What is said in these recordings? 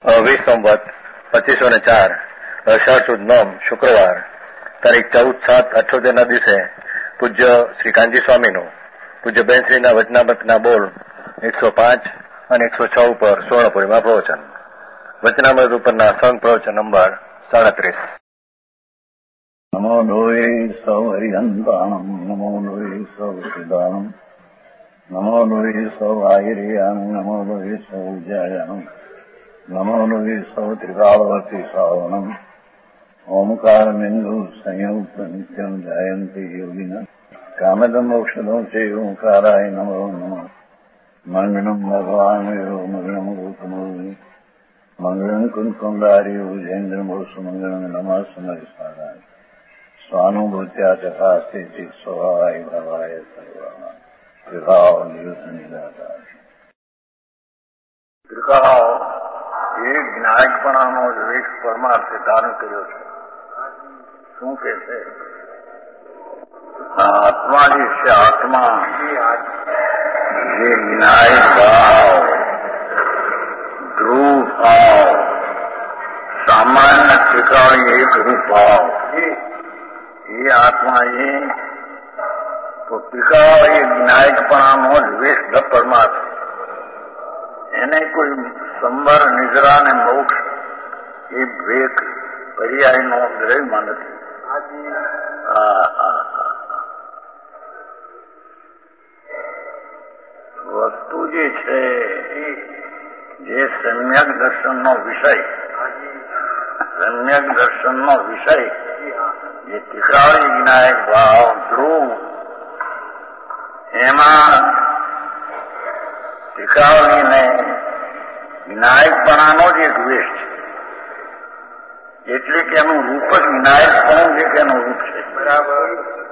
20 સંવત 2504 અષાઢ સુદ નોમ શુક્રવાર તારીખ 14/7/78 ના દિવસે પૂજ્ય શ્રી કાનજી સ્વામીનું પૂજ્ય બેનશ્રીના વચનામૃતના બોલ 105 અને 106 ઉપર સ્વર્ણપુરીમાં પ્રવચન. વચનામૃત ઉપરના સંઘ પ્રવચન નંબર 37. નમો લોહી સૌ હરિહંતાણમ નમો લોહી સૌ સિદ્ધાણમ નમો લોહી સૌ આહિર્યાન નમો લોહી સૌ જયાનમ નમો લોહી સૌ ત્રિકાળવતી શ્રાવણમ ઓમકાર બિંદુ સંયુક્ત નિત્યમ જાયંતી યોગિના કામદમ મોક્ષદો છે ઓંકારાય નમો નમઃ. મંગળમ ભગવાન મંગળમ ગોતમોહિ મંગળમ કુંકુંડારી ઉજેન્દ્રમોષ મંગળમ નમઃ સમયસારાય સ્વાનુભૂત્યા ચકાસ્તે સ્વભાવાય ભાવાય સર્વા ત્રિભાવ નિયુત નિરાકાર. ત્રિકાળ એ જ્ઞાયકપણાનો વિવેક પરમાર્થે ધારણ કર્યો છે. શું કે છે? આત્મા જે છે, આત્મા જે જ્ઞાયક ભાવ, ધ્રુવ ભાવ, સામાન્ય ત્રિકાળી એક રૂપ ભાવ, એ આત્મા એ તો ત્રિકાળી જ્ઞાયકપણાનો દ્વેષ પરમાર્થ. એને કોઈ સંબર નિદ્રા ને મોક્ષ એ ભેક પર્યાયનો દ્રવ્યમાં નથી. વસ્તુ જે છે જે સમ્યક દર્શનનો વિષય, સમ્યક દર્શનનો વિષય જે ત્રિકાળી વિનાયક ભાવ ધ્રુવ, એમાં ત્રિકાળીને વિનાયકપણાનો જ એક દ્વેષ છે. એટલે કે એનું રૂપ જ વિનાયકપણું છે કે એનું રૂપ છે. બરાબર.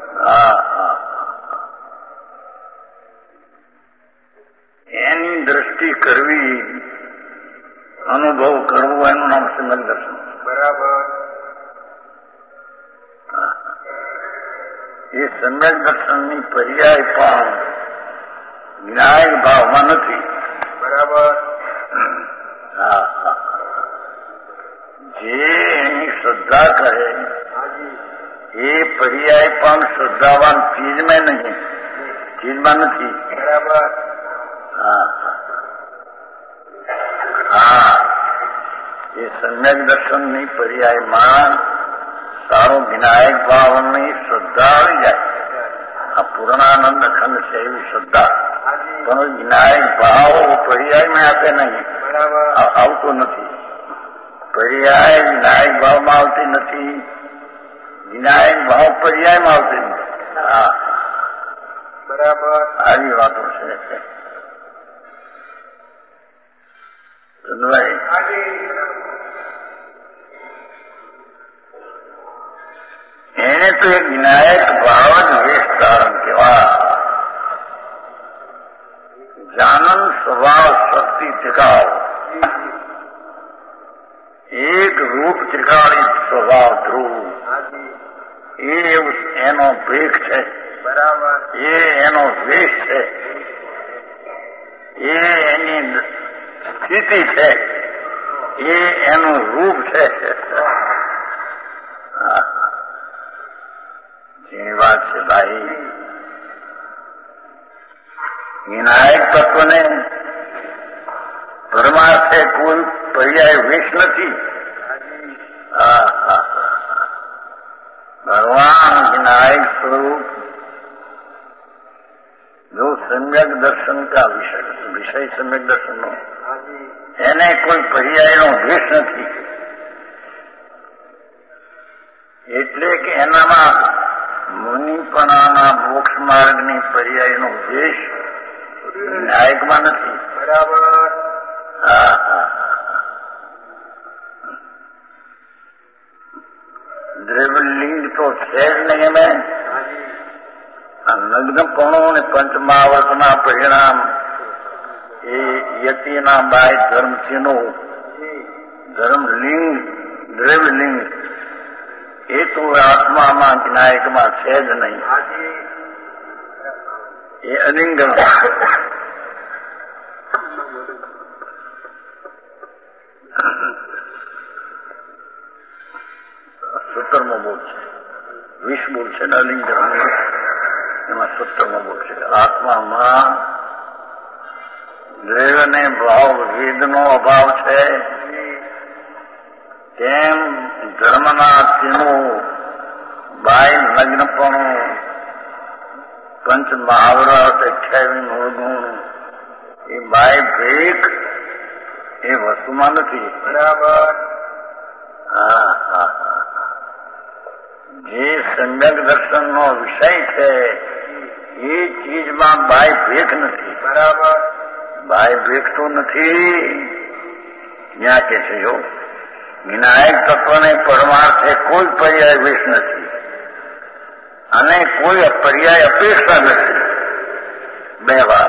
એની દ્રષ્ટિ કરવી, અનુભવ કરવો, એનું નામ સમ્યક દર્શન. બરાબર. એ સમ્યક દર્શનની પર્યાય પણ વિનાયક ભાવમાં નથી. બરાબર. જે એની શ્રદ્ધા કરે એ પર્યાય પણ શ્રદ્ધાવાન ચીજમાં નહીં, ચીજમાં નથી. બરાબર. એ સમ્યક દર્શનની પર્યાયમાં સારો વિનાયક ભાવની શ્રદ્ધા આવી જાય. આ પૂર્ણાનંદ ખંડ છે એવી શ્રદ્ધા, પણ વિનાયક ભાવ પર્યાયમાં આપે નહીં, આવતો નથી. પર્યાય વિનાયક ભાવમાં આવતી નથી, વિનાયક ભાવ પર્યાયમાં આવતી નથી. બરાબર. આવી વાતો છે. એને તો એક વિનાયક ભાવ જ વેશ ધારણ કેવા. જાનન સ્વભાવ શક્તિ ત્રિકાળ, એક રૂપ ત્રિકાળી સ્વભાવ ધ્રુવ, એ એનો ભેખ છે. બરાબર. એ એનો વેશ છે, એ એની સ્થિતિ છે, એ એનું રૂપ છે. જેની વાત છે ભાઈ, વિનાયક તત્વને પરમાર્થે કોઈ પર્યાય વેશ નથી. ભગવાન વિનાયક સ્વરૂપ જો સમ્યક દર્શન કા વિષય સમ્યક દર્શનનો, એને કોઈ પર્યાયનો દ્વેષ નથી. એટલે કે એનામાં મુનિપણાના મોક્ષ માર્ગની પર્યાયનો દ્વેષ વિનાયકમાં નથી. બરાબર. દ્રવ્યલિંગ તો છે જ નહીં. એમ નગ્નપણો અને પંચમાવર્તના પરિણામ એ યતિના બાય ધર્મચિહ્નો, ધર્મલિંગ, દ્રવ્યલિંગ એ તો આત્મામાં વિનાયકમાં છે જ નહીં. એ અલિંગન. બોલ છે, 20 બોલ છે ને અલિંગ ધર્મ, એમાં 17મો બોલ છે. આત્મામાં દ્રવ્ય ને ભાવ વેદનો અભાવ છે, તેમ ધર્મના તેનું બાય લગ્નપણું, પંચ મહાવરત, 28 મૂળગુણ, એ બાય ભેખ એ વસ્તુમાં નથી. બરાબર. જે સમ્યક દર્શનનો વિષય છે એ ચીજમાં બાય ભેખ નથી. બરાબર. બાય ભેખ તો નથી. ત્યાં કે છે જો વિનાયક તત્વને પરમાર્થે કોઈ પર્યાય વેશ નથી અને કોઈ પર્યાય અપેક્ષા નથી. બે વાત.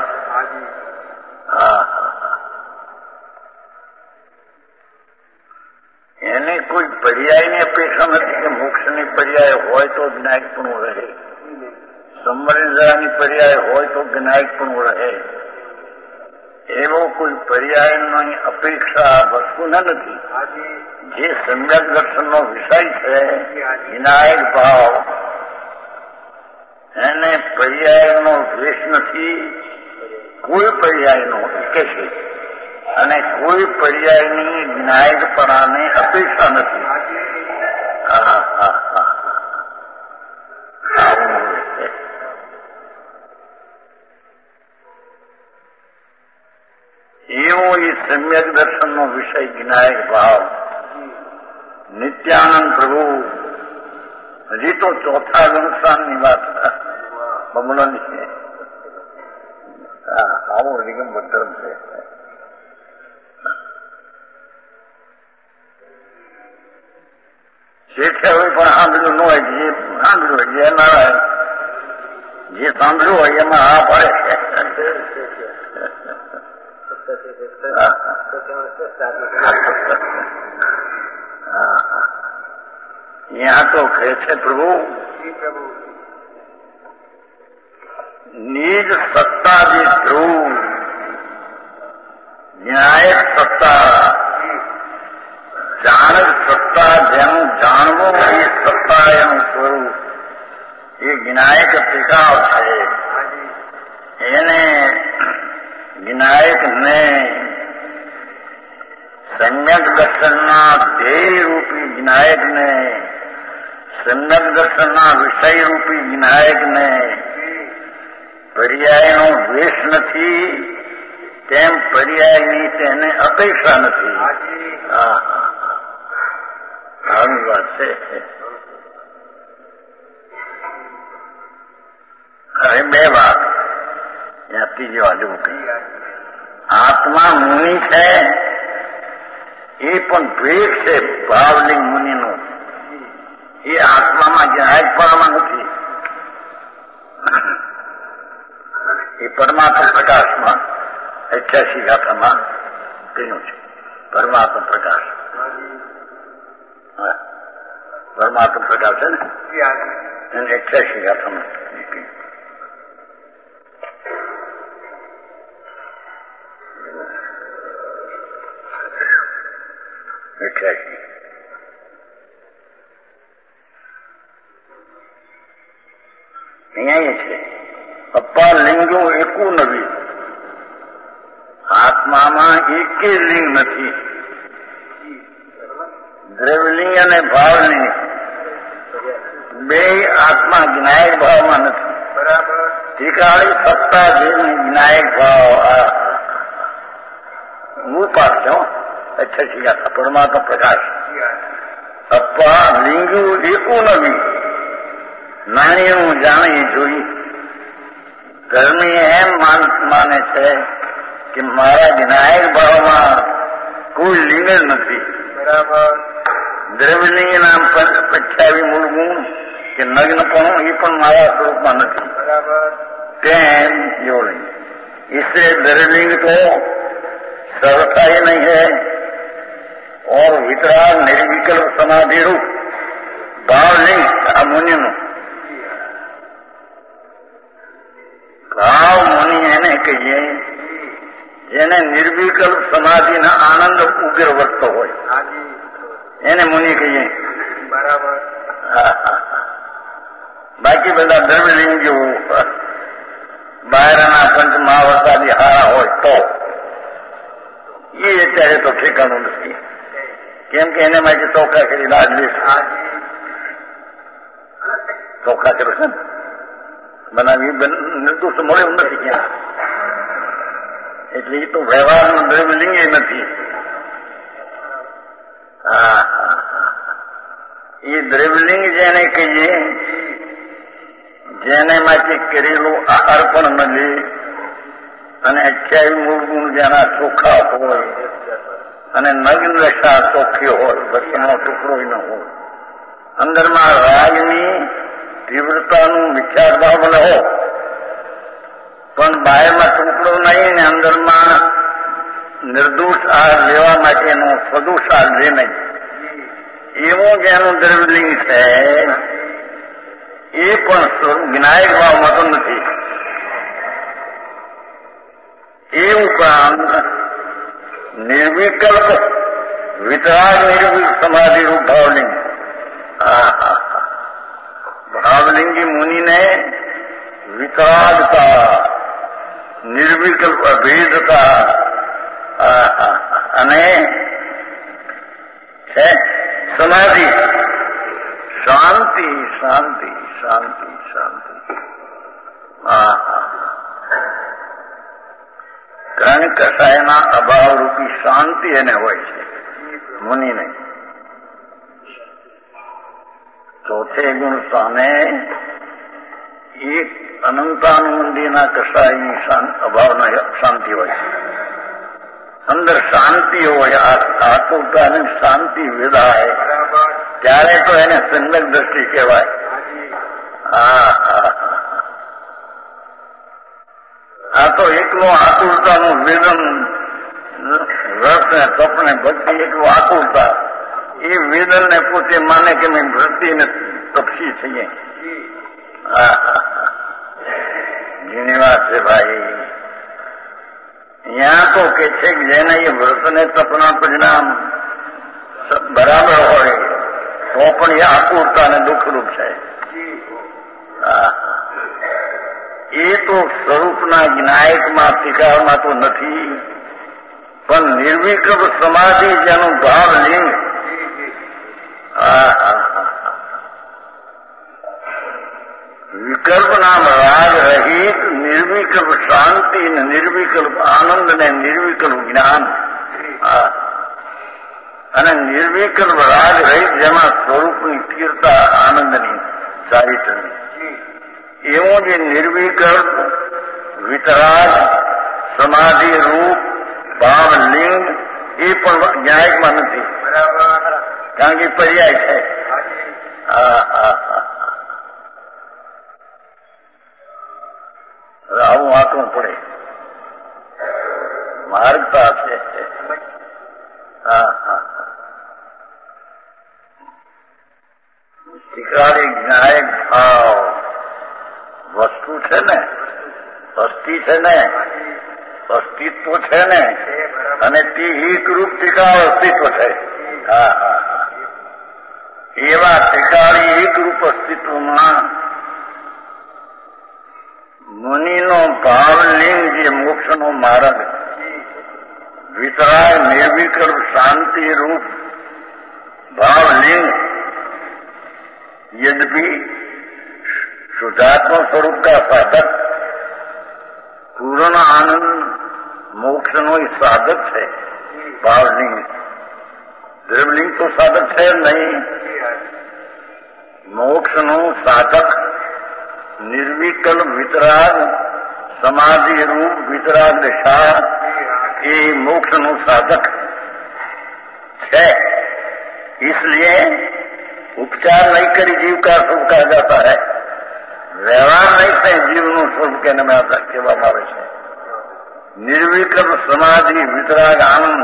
એને કોઈ પર્યાયની અપેક્ષા નથી કે મોક્ષની પર્યાય હોય તો વિનાયકપણું રહે, સંમરણની પર્યાય હોય તો વિનાયકપણું રહે. એવો કોઈ પર્યાયની અપેક્ષા વસ્તુ નથી. જે સમ્યક દર્શનનો વિષય છે વિનાયક ભાવ, એને પર્યાયનો દ્વેષ નથી, કોઈ પર્યાયનો કે છે, અને કોઈ પર્યાયની વિનાયકપણાને અપેક્ષા નથી. એવો એ સમ્યક દર્શનનો વિષય વિનાયક ભાવ. નિત્યાનંદ પ્રભુ હજી તો ચોથા ગુણસ્થાનની વાત બમણોની છે. આવો નિગમ ધર્મ છે. શેઠે હવે પણ સાંભળ્યું ન હોય, જે સાંભળ્યું હોય, જે નારાયણ જે સાંભળ્યું હોય એમાં આ પડે છે. यहाँ तो કહે છે પ્રભુ નિજ સત્તા જે ધ્રુવ ન્યાયક સત્તા, જાણક સત્તા, જેનું જાણવું એ સત્તા એનું સ્વરૂપ, એ વિનાયક ટીકાવ છે. એને વિનાયકને સમ્યક દર્શનના ધ્યેય રૂપી વિનાયકને, સમ્યક દર્શનના વિષય રૂપી વિનાયકને પર્યાયનો દ્વેષ નથી, તેમ પર્યાયની તેને અપેક્ષા નથી. આવી વાત છે. હવે બે વાત ત્યાં ત્રીજી બાજુ મૂકી. આત્મા મુનિ છે એ પણ ભેદ છે ભાવલિંગ મુનિનો. એ આત્મામાં જાહેરપણામાં નથી, એ પરમાત્મા પ્રકાશમાં 88 ગાથામાં કહ્યું છે. પરમાત્મા પ્રકાશ, પરમાત્મા પ્રકાશ છે ને, એને 88 ગાથામાં કહ્યું. અહીંયા છે અપાર લિંગો એકું નથી. આત્મામાં એકે લિંગ નથી. દ્રવ્યલિંગ અને ભાવલિંગ બે આત્મા વિનાયક ભાવમાં નથી. બરાબર. ટીકાળી સત્તા જેની વિનાયક ભાવ હું પાસ છો. अच्छा ठीक है. परमात्मा प्रकाश અપા લિંગુ એકું નથી. નાણીનું જાણી જોઈ ધર્મી એમ માને છે કે મારા વિનાયક ભાવમાં કોઈ લિંગ જ નથી. બરાબર. દ્રવ્યલિંગના 28 મૂળગુણ કે નગ્નપણું એ પણ મારા સ્વરૂપમાં નથી. બરાબર. તેમ જોડે इससे द्रव्यलिंग तो सरता ही नहीं है और वितराग निर्विकल्प समाधि रूप भावलिंग આ મુનિનું ભાવ મુનિ એને કહીએ જેને નિર્વિકલ્પ સમાધિના આનંદ ઉગ્ર વધતો હોય, એને મુનિ કહીએ. બરાબર. બાકી બધા દ્રવ્યલિંગ જેવું બહારના પંચમહાવતાની હારા હોય તો એ અત્યારે તો ઠેકાણું નથી. કેમ કે એને માટે ચોખ્ખા કરી લાદલી ચોખ્ખા કર્યો છે ને બનાવી નિર્દોષ મળ્યું નથી ક્યાં. એટલે એ તો વ્યવહારનું દ્રવ્યલિંગ નથી. એ દ્રવ્યલિંગ જેને કહીએ જેને માંથી કરેલું અર્પણ મળે અને 28 મૂળ ગુણ જેના ચોખ્ખા હોય અને નગ્ન દશા ચોખ્ખી હોય, વસ્તુનો ટુકડો ન હોય, અંદરમાં રાગની તીવ્રતાનું વિચારભાવ ન હોય પણ બહારમાં ટુકડો નહીં ને અંદરમાં નિર્દોષ આર લેવા માટેનો સદોષ આર લે નહીં, એવું જેનું દ્રવ્યલિંગ છે એ પણ વિનાયક ભાવમાં તો નથી. એ ઉપરાંત નિર્વિકલ્પ વિતરાગ નિર્વિક સમાધિ રૂપ ભાવલિંગ, ભાવલિંગી મુનિને વિતરાગતા, નિર્વિકલ્પ અભેદતા અને છે સમાધિ, શાંતિ શાંતિ શાંતિ શાંતિ. ત્રણ કસાયના અભાવ રૂપી શાંતિ એને હોય છે, મુનિ નહીં. ચોથે ગુણ સામે એક અનંતાનુબંધીના કસાયની અભાવના શાંતિ હોય છે. અંદર શાંતિ હોય, આતુરતાની શાંતિ વિદાય, ત્યારે તો એને સંદક દ્રષ્ટિ કહેવાય. આ તો એકલું આતુરતાનું વેદન, રસ ને તપ ને ભક્તિ, એટલું આતુરતા, એ વેદન ને પોતે માને કે મેં ભક્તિ ને તપસી છીએ. ઘણી વાત છે ભાઈ. અહીંયા તો કે છે કે જેને એ વ્રત ને તપના પરિણામ બરાબર હોય તો પણ એ આકુરતા અને દુઃખરૂપ છે. એ તો સ્વરૂપના વિનાયકમાં ટીકામાં તો નથી, પણ નિર્વિકલ્પ સમાધિ જેનું ભાવ લિંગ, વિકલ્પ નામ રાગ રહિત નિર્વિકલ્પ શાંતિ ને નિર્વિકલ્પ આનંદ ને નિર્વિકલ્પ જ્ઞાન અને નિર્વિકલ્પ રાગ રહિત જેમાં સ્વરૂપની સ્થિરતા આનંદની ચારિત્રની, એવું જે નિર્વિકલ્પ વિતરાગ સમાધિ રૂપ ભાવ લિંગ એ પણ ન્યાયકમાં નથી, કારણ કે પર્યાય છે. આવું વાંચવું પડે, માર્ગતા છે. શિકારી જ્ઞાયક ભાવ વસ્તુ છે ને, અસ્થિ છે ને, અસ્તિત્વ છે ને, અને તે એકરૂપ ટીકા અસ્તિત્વ છે. એવા ટીકાળી એકરૂપ અસ્તિત્વમાં મુનિનો ભાવલિંગ જે મોક્ષનો માર્ગ, વિતરાગ નિર્વિકલ્પ શાંતિ રૂપ भावलिंग यद्यपि शुद्धात्मा स्वरूप का साधक पूर्ण आनंद मोक्ष नो साधक है भावलिंग, द्रव्यलिंग तो साधक है नहीं। मोक्ष नो साधक निर्विकल्प वितराग समाधि रूप वितराग दशा ये मोक्ष नो साधक है। इसलिए उपचार नहीं करी जीव का सुख कहा जाता है, व्यवहार नहीं से जीव नो सुख कहने में आता कहेવામાં આવે છે। निर्विकल्प समाधि वितराग आनंद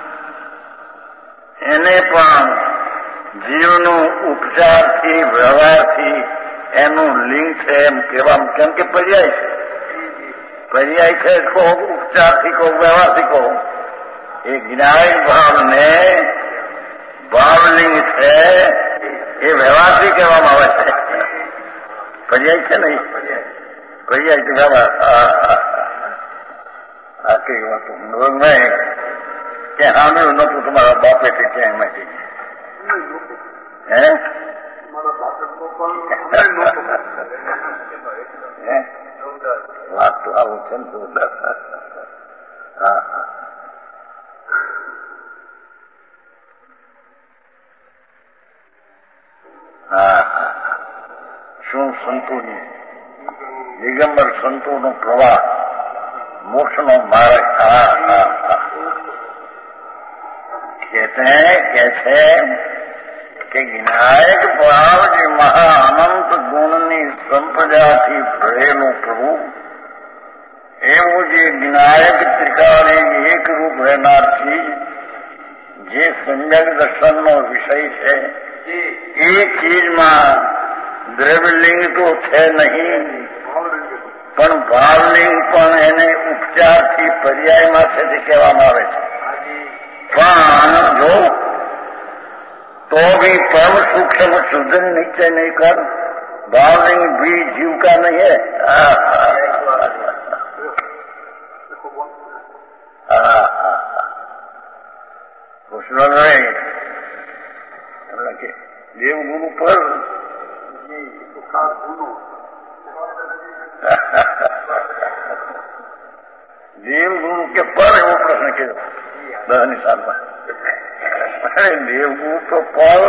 એને પણ જીવનો ઉપચારથી વ્યવહારથી એનું લિંક છે એમ કહેવામાં, કેમ કે પર્યાય છે, પર્યાય છે કહો ઉપચારથી કહો વ્યવહારથી કહો। એ જ્ઞાન ભાવને ભાવલિંગ છે એ વ્યવહારથી કહેવામાં આવે છે. પર્યાય છે ને પર્યાય તો આ કઈ વાત નહીં કે સાંભળ્યું નતું તમારા બાપે કે ક્યાંય માંથી હે વાત તો આવું છે ને. હા હા શું સંતોની દિગંબર સંતોનો પ્રવાહ મોક્ષનો માર્ગ. હા હા હા કે છે કે વિનાયક ભાવ જે મહા અનંત ગુણની સંપદાથી ભરેલો પ્રભુ એવું જે વિનાયક ત્રિકાળી એક રૂપ રહેનારથી જે સમ્યક દર્શનનો વિષય છે એ ચીજમાં દ્રવ્યલિંગ તો છે નહીં પણ ભાવલિંગ પણ એને ઉપચારથી પર્યાયમાં છે તે કહેવામાં આવે છે. પણ જો तो भी परम सूक्ष्म शुद्ध निश्चय नहीं कर भावलिंग भी जीव का नहीं है. कृष्ण देवगुरु पर देवगुरु के पर एवो प्रश्न किया 10 सालમાં દેવગુરુ તો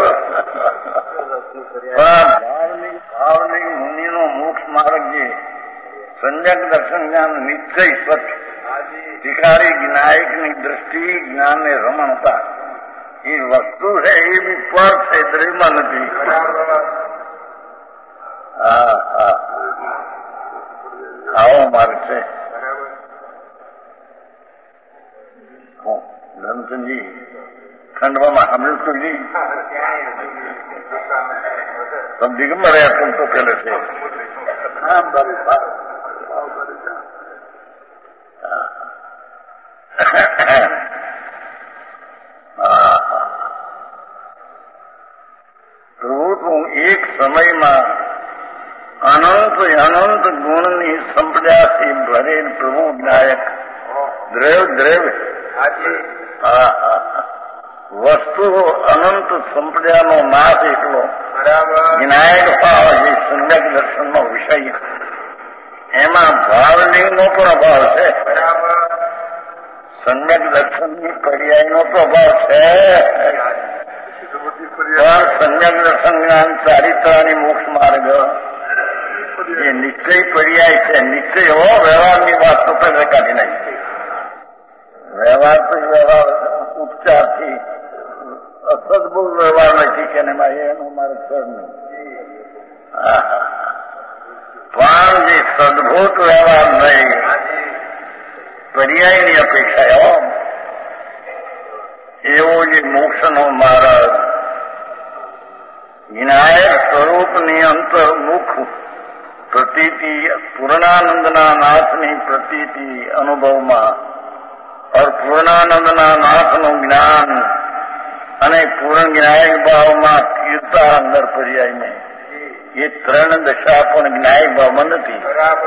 ભાવલિંગ મુનિનો મોક્ષ માર્ગ જે સંજ્ઞક દર્શન જ્ઞાન નિશ્ચય સત્ય શિકારી વિનાયકની દ્રષ્ટિ જ્ઞાનને રમણતા એ વસ્તુ છે એ બી પર છે દ્રવ્યમાં નથી. હા હા આવો માર્ગ છે. ધનચંદજી ખંડવામાં સાંભળ્યું તો નહીં તમ દિગંબર તુમ તો પેલે છે. પ્રભુ તું એક સમયમાં અનંત અનંત ગુણની સંપદાથી ભરેલ પ્રભુ નાયક દ્રવ્ય વસ્તુ અનંત સંપ્રદાયનો નાશ એટલો વિનાયક ભાવ જે સમ્યક દર્શનનો વિષય એમાં ભાવલિંગનો પણ અભાવ છે. સમ્યક દર્શનની પર્યાયનો તો અભાવ છે પણ સમ્યક દર્શન જ્ઞાન ચારિત્રાની મોક્ષ માર્ગ જે નિશ્ચય પર્યાય છે. નિશ્ચય એવો વ્યવહારની વાત તો પહેલા કાઢી નાખી. વ્યવહાર તો વ્યવહાર ઉપચારથી સદભૂત વ્યવહાર નથી કે એનો મારે સર નહીં. પણ જે સદભૂત વ્યવહાર નહીં પર્યાયની અપેક્ષા એવો જે મોક્ષનો માર્ગ વિનાયક સ્વરૂપની અંતર્મુખ પ્રતીતિ પૂર્ણાનંદના નાથની પ્રતીતિ અનુભવમાં और પૂર્ણાનંદના નાથનું જ્ઞાન અને પૂર્ણ જ્ઞાયક ભાવમાં સ્થિરતા અંદર પર્યાયને એ 3 દશા પણ જ્ઞાયક ભાવમાં નથી.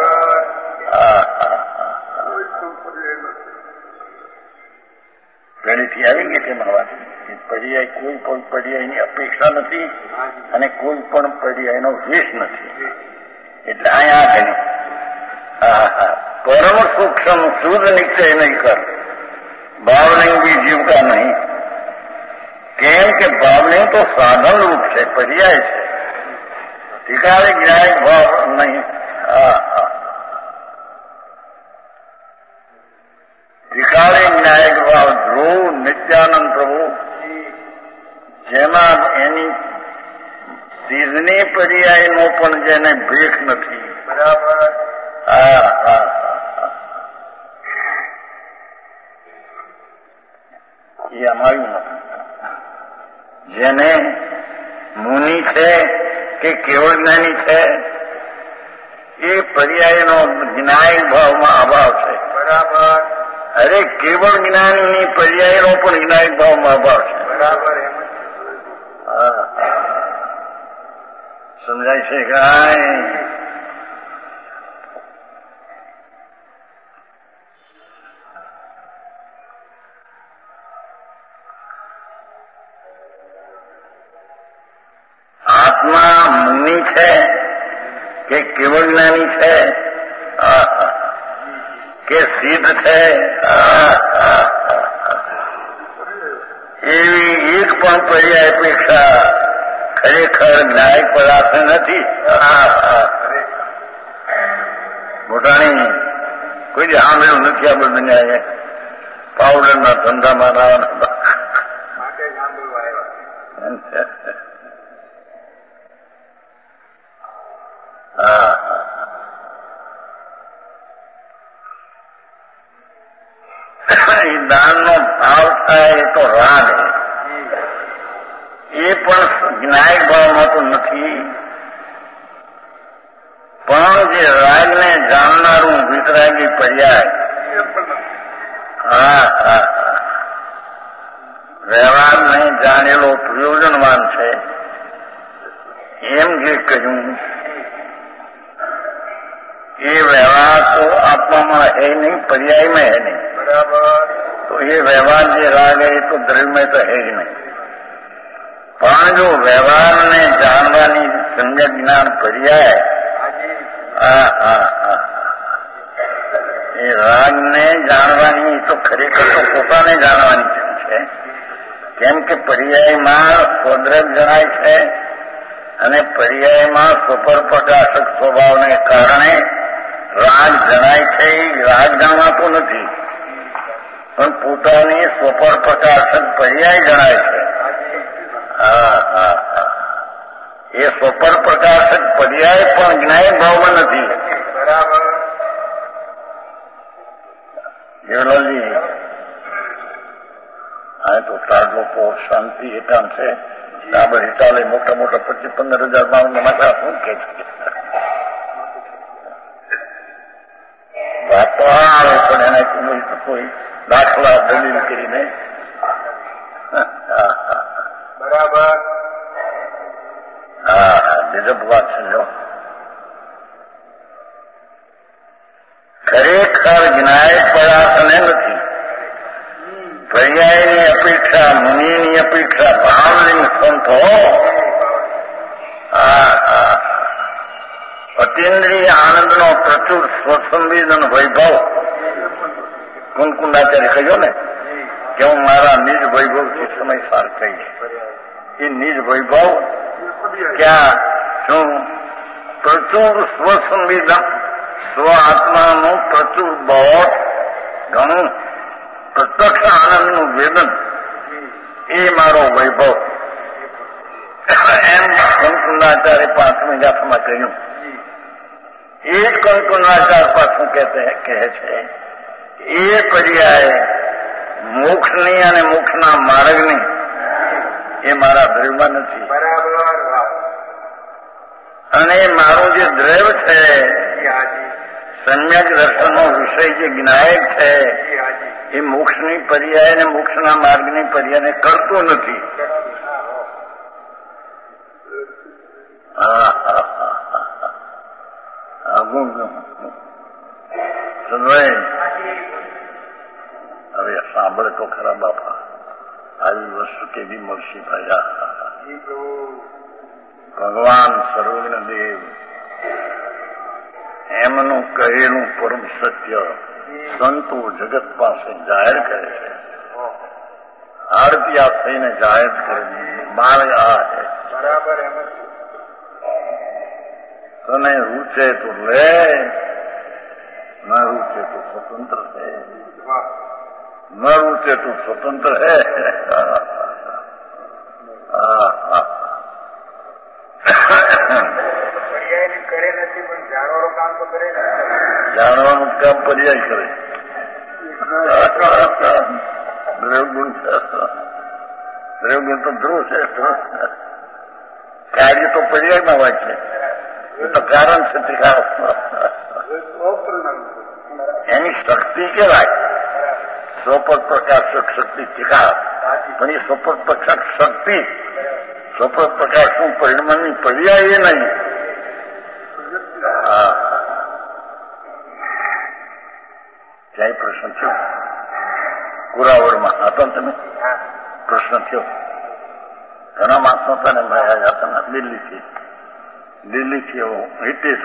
પહેલેથી આવી ગઈ તેમાં વાત પર્યાય કોઈ પણ પર્યાયની અપેક્ષા નથી અને કોઈ પણ પર્યાયનો વેશ નથી. એટલે અહીંયા કરી પરમ સૂક્ષ્મ શુદ્ધ નિશ્ચય નહીં કર भावलिंग भी जीव का नहीं. केम के भावलिंग तो साधन रूप से पर्याय है ठिकाने ज्ञायक भाव नहीं. ठिकाने ज्ञायक भाव ધ્રુવ નિત્યાનંદ પ્રભુ જેમાં એની સિદ્ધની પર્યાયનો પણ જેને ભેખ નથી. બરાબર. હા હા એ અમારું નથી. જેને મુનિ છે કે કેવળ જ્ઞાની છે એ પર્યાયનો જ્ઞાયક ભાવમાં અભાવ છે. બરાબર. અરે કેવળ જ્ઞાનની પર્યાયનો પણ જ્ઞાયક ભાવમાં અભાવ છે. બરાબર. સમજાય છે કાંઈ? આત્મા મુનિ છે કે કેવળ જ્ઞાની છે કે સિદ્ધ છે એવી એક પણ પર્યાય અપેક્ષા ખરેખર ન્યાય પદાર્થ નથી. મોટાણી કોઈ સાંભળ્યું નથી આ બધું ન્યાય પાવડરના ધંધામાં આવવાના દાનનો ભાવ થાય એ તો રાગ, એ પણ જ્ઞાયક ભાવમાં તો નથી. પણ જે રાગને જાણનારું વિતરાગી પર્યાય વ્યવહારને જાણેલો પ્રયોજનવાન છે એમ જે કહ્યું એ વ્યવહાર તો આત્મામાં હે નહીં, પર્યાયમાં હે નહીં. બરાબર. તો એ વ્યવહાર જે રાગ એ તો દ્રવ્યમાં તો હે જ નહીં. પણ જો વ્યવહારને જાણવાની સંજ્ઞા જ્ઞાન પર્યાય એ રાગને જાણવાની તો ખરેખર તો પોતાને જાણવાની છે. કેમ કે પર્યાયમાં સ્વદ્રવ જણાય છે અને પર્યાયમાં સુપર પ્રકાશક સ્વભાવને કારણે રાગ જણાય છે. રાગ જાણવાતો નથી પણ પોતાની સ્વપર પ્રકાશક પર્યાય જણાય છે. એ સ્વપર પ્રકાશક પર્યાય પણ જ્ઞાય ભાવમાં નથી. બરાબર. જીવનજી આ તો સાધો પોર શાંતિ એકાંત છે. બરાબર ચાલે મોટા મોટા 25-15 હજાર માણસના શું કે છે વાતો આવે પણ એના કોઈ દાખલા દલીલ કરીને બરાબર. ગજબ વાત છે. જો ખરેખર જ્ઞાય પદાર્થને નથી. પર્યાયની અપેક્ષા, મુનિની અપેક્ષા ભાવલિંગ સંતો અતિન્દ્રિય આનંદનો પ્રચુર સ્વસંવેદન વૈભવ કુંકુંડાચાર્ય કહ્યું ને કે હું મારા નિજ વૈભવથી સમય સાર કહીશ. એ નિજ વૈભવ ક્યાં શું? પ્રચુર સ્વસંવેદન, સ્વ આત્માનું પ્રચુર બહુ ઘણું પ્રત્યક્ષ આનંદનું વેદન, એ મારો વૈભવ. એમ કંકુંડાચાર્ય 5મી ગાથામાં કહ્યું. એ જ કંકુંડાચાર્ય પાછું કહે છે એ પર્યાય મોક્ષની અને મોક્ષના માર્ગની એ મારા દ્રવ્યમાં નથી. અને મારું જે દ્રવ્ય છે સમ્યક દર્શનનો વિષય જે જ્ઞાયક છે એ મોક્ષની પર્યાય અને મોક્ષના માર્ગની પર્યાયને કરતું નથી. હવે સાંભળે તો ખરા બાપા, આવી વસ્તુ કેવી મળશે ભાઈ? ભગવાન સર્વજ્ઞ દેવ એમનું કહેલું પરમ સત્ય સંતો જગત પાસે જાહેર કરે છે. આરતીયા થઈને જાહેર કરે મારે આ છે. બરાબર. તને રૂચે તો લે, ન રૂચે તો સ્વતંત્ર છે. ન રૂચે તો સ્વતંત્ર હે. કરે નથી પણ જાણવાનું કામ તો કરે ને. જાણવાનું કામ પર્યાય કરે. દ્રવગુણ તો ધ્રુવ છે. કાર્ય તો પર્યાયમાં હોય છે. એ તો કારણ છે એની શક્તિ કેવાય સ્વપદ પ્રકાશક શક્તિ ટીકા. પણ એ સ્વપદ પ્રકાશક શક્તિ સ્વપ્ન પ્રકાશનું પરિણામની પર્યાય એ નહીં. હા, ક્યાંય પ્રશ્ન થયો કુરાવડમાં હતા તમે? પ્રશ્ન થયો ઘણા માણસો હતા ને ભાઈ હતા દિલ્હીથી હિતેશ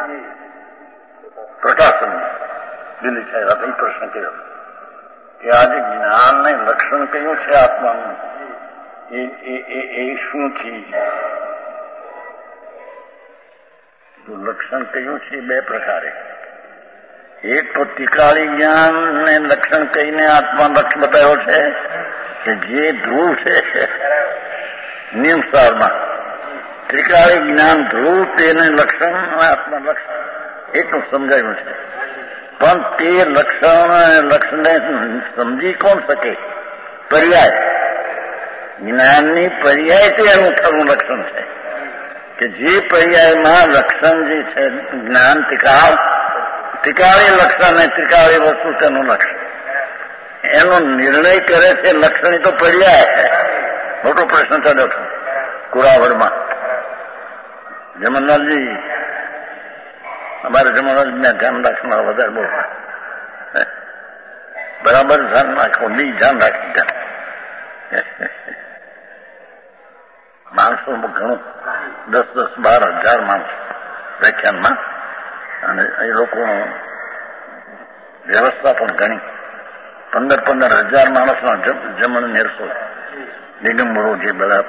પ્રકાશન દિલ્હીથી આવ્યા હતા. એ પ્રશ્ન કર્યો કે આજે જ્ઞાનને લક્ષણ કયું છે આત્માનું, એ શું છે? લક્ષણ કયું છે બે પ્રકારે. એક તો તિકાળી જ્ઞાન ને લક્ષણ કહીને આત્મા લક્ષ બતાવ્યો છે કે જે ધ્રુવ છે નિયમસારમાં ત્રિકાળી જ્ઞાન ધ્રુવ તેને લક્ષણ આત્મા લક્ષણ એટલું સમજાયું છે. પણ તે લક્ષણને સમજી કોણ શકે? પર્યાય જ્ઞાનની પર્યાય તે એનું ખરું લક્ષણ છે કે જે પર્યાયમાં લક્ષણ જે છે જ્ઞાન ત્રિકાળી લક્ષણ અને ત્રિકાળી વસ્તુ તેનું લક્ષણ એનો નિર્ણય કરે છે. લક્ષણી તો પર્યાય છે. મોટો પ્રશ્ન ચાલ્યો હતો કુરાવડમાં. જમનાલજી અમારે જમનાલજીને ધ્યાન રાખનાર વધારે બોલતા બરાબર ધ્યાન રાખો નહીં ધ્યાન રાખી ધ્યાન માણસો ઘણું 10,000-12,000 માણસ વ્યાખ્યાનમાં અને એ લોકો વ્યવસ્થા પણ ઘણી 15,000 માણસનો જમણ નેરસો દિગંબરો જે બધા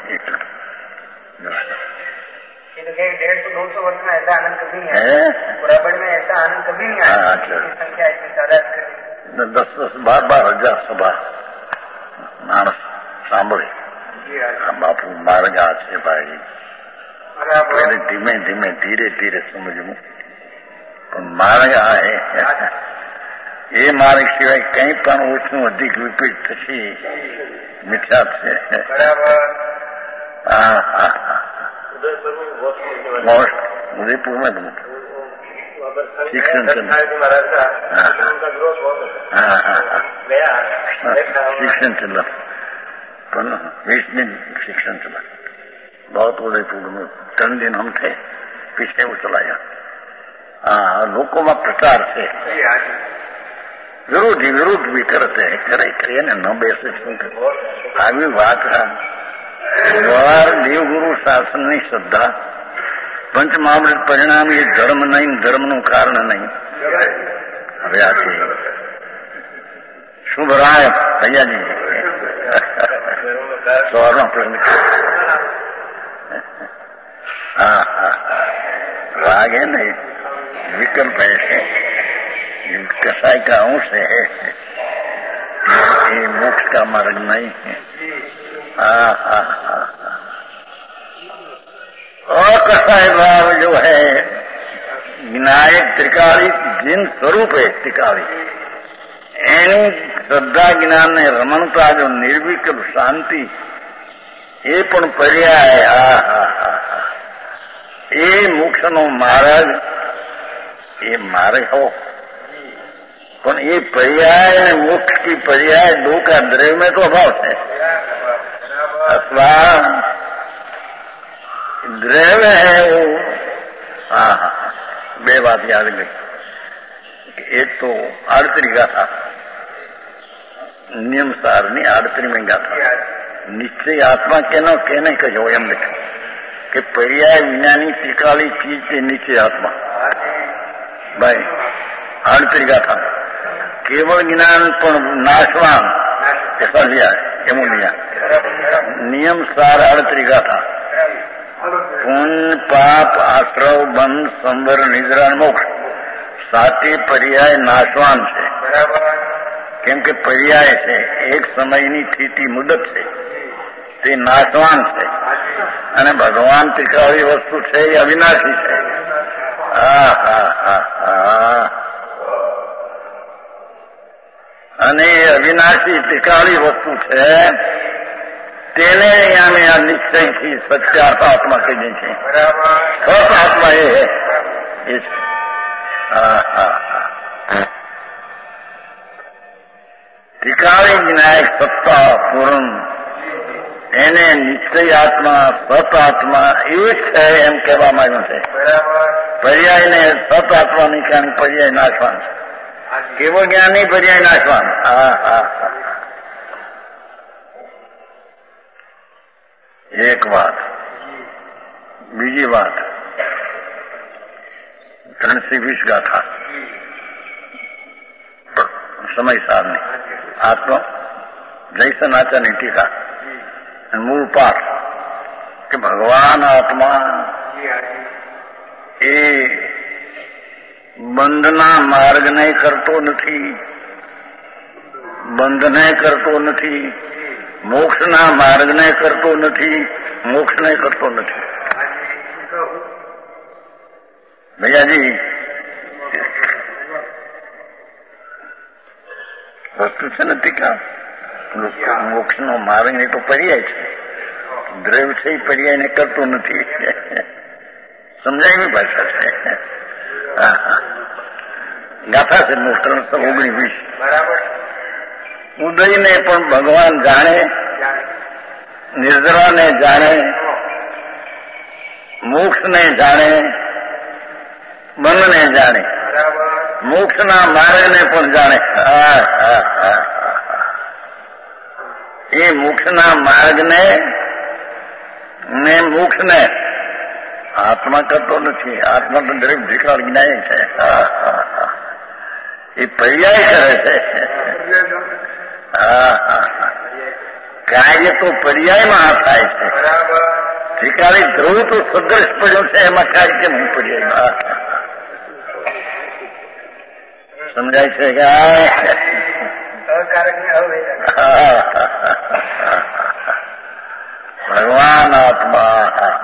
तो 150-200 वर्ष में ऐसा आनंद कभी नहीं आया. बराबर में ऐसा आनंद कभी नहीं आया. संख्या इतनी तादाद करनी 10,000-12,000 સભા માણસ સાંભળે. બાપુ માર્ગા છે ભાઈ. ધીમે ધીમે ધીરે ધીરે સમજવું. પણ માર્ગા એ માર્ગ સિવાય કંઈ પણ ઓછું અધિક વિપરીત થશે મિથ્યા છે. હા હા હા. उदयपुर में शिक्षण चल शिक्षण चला 20 दिन शिक्षण चला. बहुत उदयपुर में 3 दिन हम थे. पीछे वो चलाया. हाँ, लोगों में प्रचार से विरोध भी करते हैं. करे ने न बेसे શું આવી વાત દેવગુરુ શાસનની શ્રદ્ધા પંચમહામૃત પરિણામ એ ધર્મ નહીં, ધર્મનું કારણ નહીં. હવે આ છે શુભરાય ભૈયાજી સવારનો પ્રશ્ન. હા હા राग है नहीं, विकल्प है, कसाई का अंश है, ये मोक्ष का मार्ग नहीं है. और कसाई भाव जो है विनायक त्रिकाली जिन स्वरूप है त्रिकाली એની શ્રદ્ધા જ્ઞાન ને રમણતા જો નિર્વિકલ્પ શાંતિ એ પણ પર્યાય. એ મોક્ષનો માર્ગ એ માર્ગ હો પણ એ पर्याय मोक्ष की पर्याय दो का द्रव्य में तो अभाव है. अथवा द्रव्य है वो. बे बात याद गई. एक तो आड़तरी गाथा नियम सारनी आड़तरी में गाथा निश्चय आत्मा कहने कहो एम लिखो कि पर्याय विज्ञानी त्रिकाली चीज के नीचे आत्मा भाई आड़तरी गाथा केवल ज्ञान पर नाशवान ऐसा लिया एम लिया. नियम सार आड़तरी गाथा पुण्य पाप आश्रव बंध संवर निद्रा मोक्ष साते पर्याय नाशवान છે. કેમ કે પર્યાય છે એક સમયની સ્થિતિ મુદત છે તે નાશવાન છે અને ભગવાન ત્રિકાળી વસ્તુ છે એ અવિનાશી છે. અને એ અવિનાશી ત્રિકાળી વસ્તુ છે તેને અહીંયા આ નિશ્ચયથી સત્યાર્થ આત્મા કહીએ છીએ. સત આત્મા એ છે. त्रिकाली विनायक सत्ता पूर्ण એને નિશ્ચય આત્મા સત આત્મા એ જ છે એમ કહેવામાં આવ્યું છે. પર્યાયને સત આત્માની કારણ પર્યાય નાશવાન છે. કેવો જ્ઞાની પર્યાય નાશવાન. એક વાત. બીજી વાત 320 ગાથા સમય સારની આત્મા જૈસન આચારની ટીકા મૂળ પાઠ કે ભગવાન આત્મા એ બંધના માર્ગને કરતો નથી, બંધને કરતો નથી, મોક્ષના માર્ગને કરતો નથી, મોક્ષને કરતો નથી. ભૈયાજી વસ્તુ છે ને ટીકા મોક્ષનો માર્ગ એ તો પર્યાય છે. દ્રવ્ય છે એ પર્યાયને કરતો નથી. સમજાય ભાષા છે. ગાથા છે 319. ઉદયને પણ ભગવાન જાણે, નિર્જરાને જાણે, મોક્ષને જાણે, બંધને જાણે, મોક્ષના માર્ગને પણ જાણે. એ મોક્ષના માર્ગને ને મોક્ષને આત્મા કરતો નથી. આત્મા તો દરેક વિકરાળ જ્ઞાય છે. એ પર્યાય કરે છે. કાર્ય તો પર્યાયમાં થાય છે. ઠીકાળી ધ્રુવ તો સદૃશ પડ્યું છે, એમાં કાર્ય કેમ પર્યાયમાં સમજાય છે કે ભગવાન આત્મા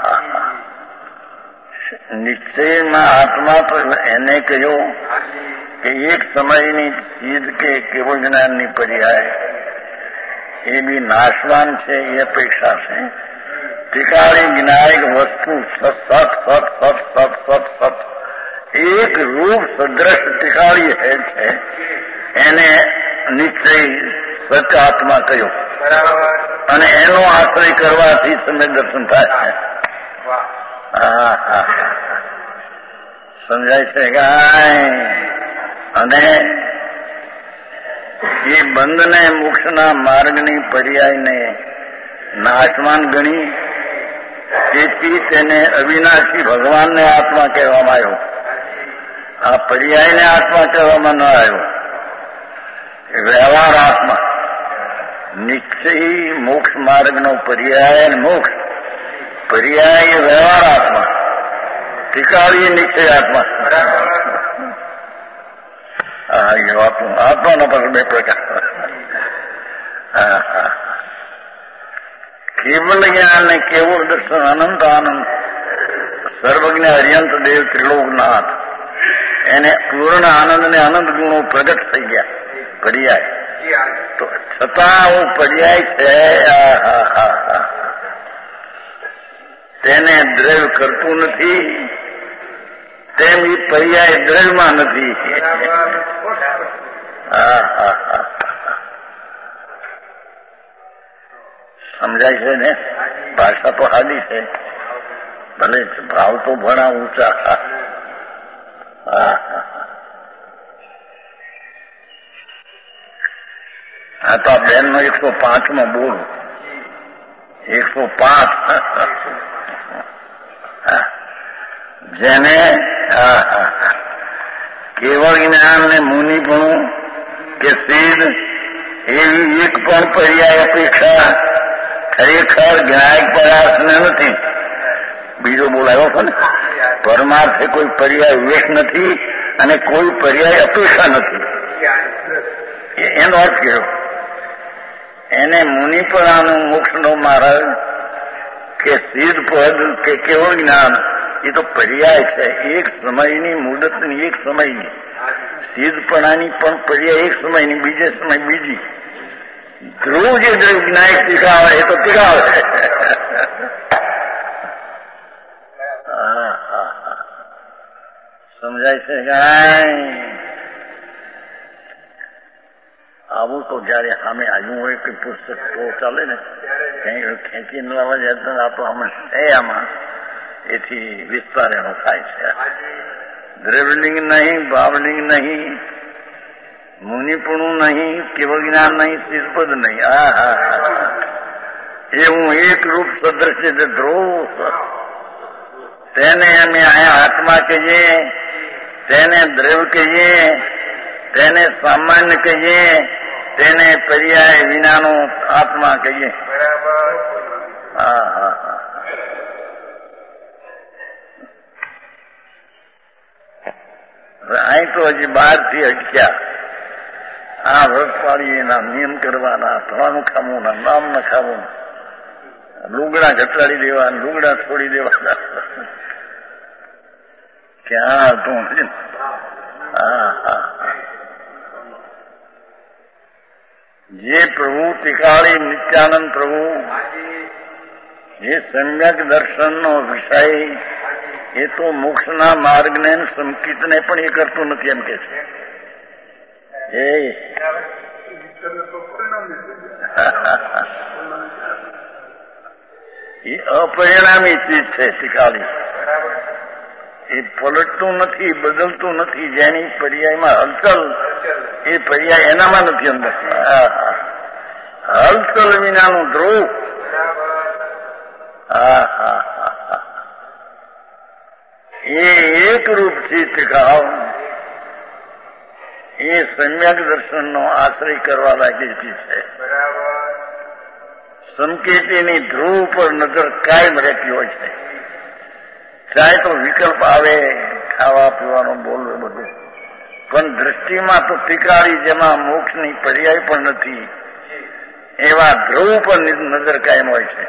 નિશ્ચયમાં આત્મા તો એને કહ્યું કે એક સમયની ચીજ કે કેવો જ્ઞાનની પર્યાય એ બી નાશવાન છે. એ અપેક્ષા છે. ટીકાળી જ્ઞાયક વસ્તુ સત સત સત સત સત સત સત એક રૂપ સદ્રશ ટીકાળી છે. એને નિશ્ચય સત આત્મા કહ્યો અને એનો આશ્રય કરવાથી તમે દર્શન થાય છે. સમજાય છે કે અને એ બંધને મોક્ષના માર્ગની પર્યાયને નાશવાન ગણી, તેથી તેને અવિનાશી ભગવાનને આત્મા કહેવામાં આવ્યો. આ પર્યાયને આત્મા કહેવામાં ન આવ્યો. વ્યવહાર આત્મા નિશ્ચય મોક્ષ માર્ગનો પર્યાય અને મોક્ષ પર્યાય વ્યવહાર આત્મા, ટીકાળી નિશ્ચય આત્મા. આત્માનો પણ 2 પ્રકાર. કેવલ જ્ઞાન ને કેવળ દર્શન અનંત આનંદ સર્વજ્ઞ અર્યંત દેવ ત્રિલોકનાથ એને પૂર્ણ આનંદ ને અનંત ગુણો પ્રગટ થઈ ગયા. પર્યાય તો છતાં હું પર્યાય છે. તેને દ્રવ્ય કરતું નથી, તેમ એ પર્યાય દ્રવ્યમાં નથી. સમજાય છે ને? ભાષા તો સાદી છે, ભલે ભાવ તો ઘણા ઊંચા. હા તો આ બેન નો 105 બોલ 105 જેને કેવળ જ્ઞાન ને મુનિપણું કે સિદ્ધ એવી એક પણ પર્યાય અપેક્ષા ખરેખર જ્ઞાયક પદાર્થને નથી. બીજો બોલાયો છે ને, પરમાર્થે કોઈ પર્યાય વેશ નથી અને કોઈ પર્યાય અપેક્ષા નથી. એનો અર્થ કયો? એને મુનિપણાનું મોક્ષનો માર્ગ કે સિદ્ધ પદ કે કેવળ જ્ઞાન એ તો પર્યાય છે. એક સમયની મુદતની, એક સમયની સિદ્ધપણાની પણ પર્યાય એક સમયની, બીજે સમય બીજી. ધ્રુવ જે જ્ઞાયક ટીકાવે એ તો ટીકાવે. સમજાય છે? આવું તો જયારે સામે આવ્યું હોય કે પુસ્તક તો ચાલે ને, કઈ ખેંચીને લાવવા જતા આ તો અમે છે આમાં, એથી વિસ્તાર એનો થાય છે. દ્રવ્યલિંગ નહીં, ભાવલિંગ નહીં, મુનિપણું નહીં, કેવળ જ્ઞાન નહીં, શિરપદ નહીં. એવું એક રૂપ સદૃશ્ય ધ્રુવ, તેને અમે આત્મા કહીએ, તેને દ્રવ્ય કહીએ, તેને સામાન્ય કહીએ, તેને પર્યાય વિનાનો આત્મા કહીએ. અહીં તો હજી 12 થી અટક્યા. આ વ્રત પાળી એના નિયમ કરવાના, ફળાનું ખાવું, નામ ન ખાવું, લુગડા ઘટાડી દેવા, લુગડા છોડી દેવાના. ક્યાં હતું? જે પ્રભુ તિકાળી નિત્યાનંદ પ્રભુ, જે સમ્યક દર્શનનો વિષય, એ તો મોક્ષના માર્ગને સંકિતને પણ એ કરતું નથી એમ કે છે. એ અપરિણામી ચીજ છે તિકાળી. એ પલટતું નથી, બદલતું નથી. જેની પર્યાયમાં હલચલ, એ પર્યાય એનામાં નથી અંદર. હલચલ વિનાનું ધ્રુવ. એ એક રૂપથી ટીકાવ, એ સમ્યક દર્શનનો આશ્રય કરવા લાગેલી છે. સંકેતીની ધ્રુવ પર નજર કાયમ રહેતી હોય છે. ચાહે તો વિકલ્પ આવે, ખાવા પીવાનો, બોલવું, બધું, પણ દ્રષ્ટિમાં તો ટીકાળી, જેમાં મોક્ષની પર્યાય પણ નથી, એવા ધ્રુવ પર નજર કાયમ હોય છે.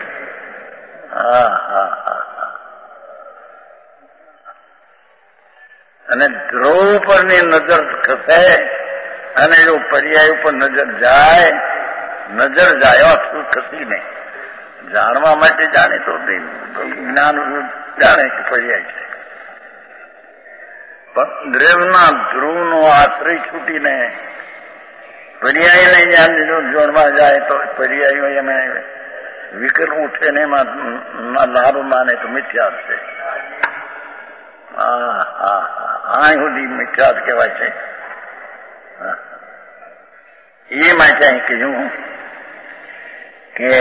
અને ધ્રુવ પરની નજર ખસે અને જો પર્યાય ઉપર નજર જાય શું ખસી નહીં. જાણવા માટે જાણે તો જ્ઞાન જાણે કે પર્યાય છે, પણ દ્રવ્યના ધ્રુવનો આશ્રય છૂટીને પર્યાયને જ્ઞાન જોડવા જાય તો પર્યાયો એમને વિકલ્પ ઉઠે ને એમાં લાભ માને તો મિથ્યા છે. આ સુધી મિથ્યાત કહેવાય છે. એ માટે અહીં કહ્યું કે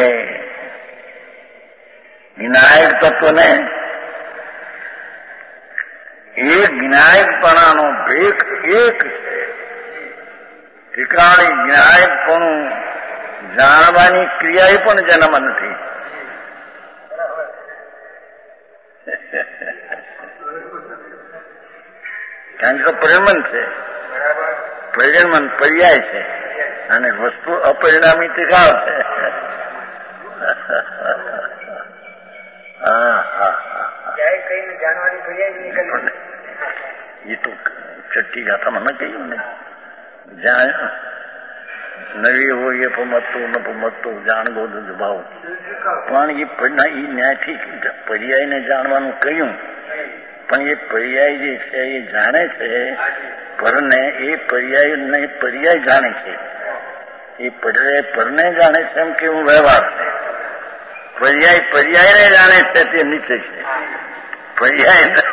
જ્ઞાયક તત્વને એ જ્ઞાયકપણાનો ભેખ એક છે. ઠીકાણી જ્ઞાયકપણું જાણવાની ક્રિયા પણ જેનામાં નથી. કારણ કે પરિણમન છે, પરિણમન પર્યાય છે, અને વસ્તુ અપરિણામી ટીકાળ છે. એ તો છઠ્ઠી ગાથામાં ન કહ્યું ને, જાણ નવી હોય એ પમતું ન પમતું જાણ ગોદ ભાવ. પણ એ ન્યાયથી પર્યાયને જાણવાનું કહ્યું, પણ એ પર્યાય જે છે એ જાણે છે પરને, એ પર્યાયને પર્યાય જાણે છે. એ પર્યાય પરને જાણે છે એમ કેવું વ્યવહાર છે. પર્યાય પર્યાયને જાણે છે તે નીચે છે. પર્યાય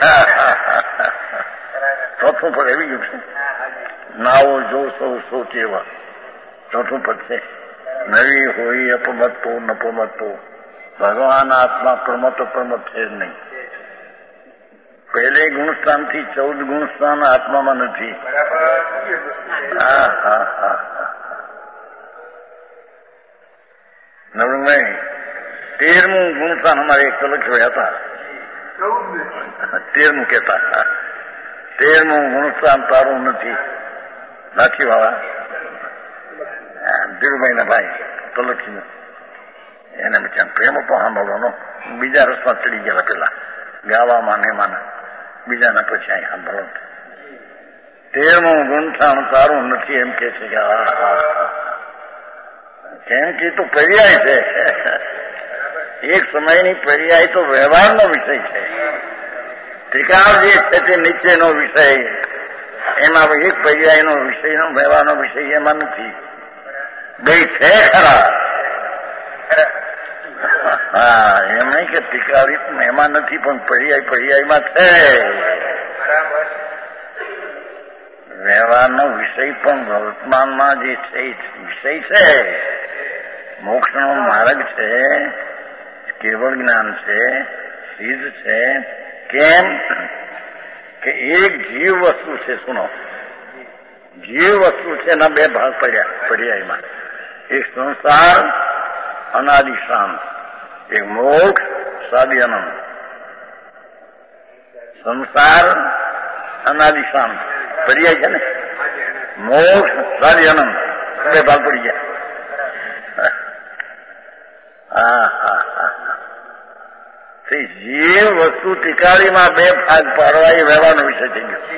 ચોથું પદ આવી ગયું છે. નાવો જો સૌ સોચેવા ચોથું પદ છે. નવી હોય અપમતો નપમતો, ભગવાન આત્મા પ્રમત પ્રમત છે જ નહીં. પહેલે ગુણસ્થાનથી 14 ગુણસ્થાન આત્મામાં નથી. નવરંગભાઈ 13મું ગુણસ્થાન અમારે એક લખ્યા હતા. 13મું કહેતા. 13મું ગુણસ્થાન તારું નથી. રાખી વાળા ધીરુભાઈ ના ભાઈ તલખી, એને બિચાર પ્રેમ તો સાંભળવાનો. બીજા રસમાં ચડી ગયા પેલા ગાવામાં ને એમાં, બીજાના પછી અહીં સાંભળો. 13મું ગુણસ્થાન તારું નથી એમ કે છે કે કેમ કે તો પર્યાય છે. એક સમયની પર્યાય તો વ્યવહારનો વિષય છે. ઠીકાણ જે છે તે નીચેનો વિષય, એમાં એક પર્યાયનો વિષયનો વ્યવહારનો વિષય એમાં નથી. બે છે ખરા. હા, એમ નહીં કે ટીકાવી એમાં નથી, પણ પર્યાયમાં છે. વ્યવહારનો વિષય પણ વર્તમાનમાં જે છે વિષય છે, મોક્ષનો માર્ગ છે, કેવળ જ્ઞાન છે, સિદ્ધ છે. કેમ કે એક જીવ વસ્તુ છે. સુનો, જીવ વસ્તુ છે એના બે ભાગ પડ્યા પર્યાયમાં. એક સંસાર અનાદિ શાંત, એક મોક્ષ સાદી અનંત. સંસાર અનાદિ શાંત પર્યાય છે ને, મોક્ષ સાદી અનંત બે ભાગ પડી ગયા. જે વસ્તુ ટીકાળીમાં બે ભાગ પાડવા એ વ્યવહારનો વિષય થઈ ગયો.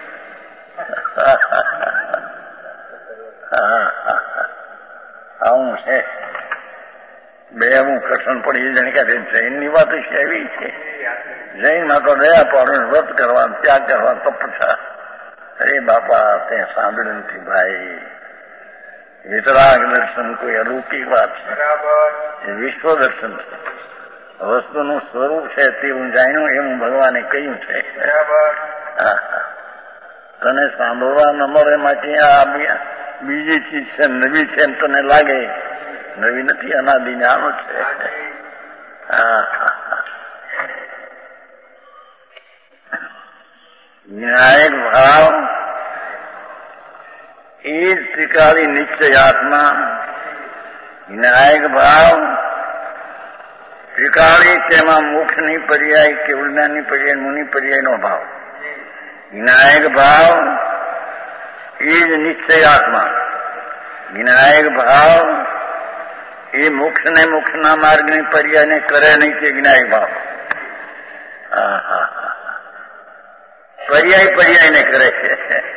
આવું છે. બે અમુક કઠણ પડી જાણે કે જૈનની વાત છે એવી છે. જૈનમાં તો દયા પાડું, વ્રત કરવાનું, ત્યાગ કરવાનું, તપસ્યા. અરે બાપા, તે સાંભળ્યું નથી ભાઈ. વિતરાગ દર્શન કોઈ અલૌકિક વાત છે, એ વિશ્વ દર્શન છે. વસ્તુનું સ્વરૂપ છે તે હું જાણ્યું એવું ભગવાને કહ્યું છે. તને સાંભળવા ન મળે માટે આ બીજી ચીજ છે, નવી છે એમ તને લાગે. નવી નથી, અનાદિ જ્ઞાન છે. ન્યાયિક ભાવ એ જ ત્રિકાળી નિશ્ચયાત્મા. ન્યાયિક ભાવ ત્રિકાળી, તેમાં મોક્ષની પર્યાય, કેવળજ્ઞાનની પર્યાય, મુનિ પર્યાયનો ભાવ. જ્ઞાયક ભાવ એ જ નિશ્ચયાત્મા. જ્ઞાયક ભાવ એ મોક્ષને મોક્ષના માર્ગની પર્યાયને કરે નહીં તે જ્ઞાયક ભાવ. પર્યાયને કરે છે.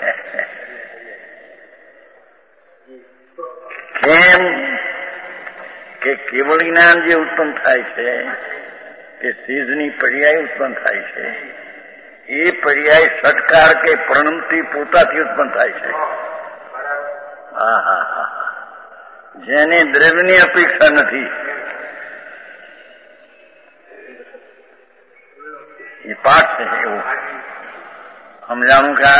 કેમ કે કેવળ જ્ઞાન જે ઉત્પન્ન થાય છે એ સિદ્ધની પર્યાય ઉત્પન્ન થાય છે. એ પર્યાય સટકાર કે પ્રણમથી પોતાથી ઉત્પન્ન થાય છે. જેને દ્રવ્યની અપેક્ષા નથી, એ પાઠ છે. એવું સમજાણું કે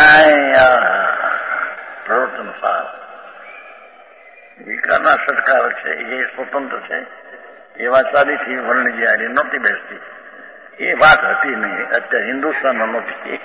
પ્રવર્તન સાર વિકારના સત્કાર છે, એ સ્વતંત્ર છે. એવા ચાલીથી વર્ણજી આરી નહોતી બેસતી. એ વાત હતી નહીં. અત્યારે હિન્દુસ્તાનમાં નહોતી.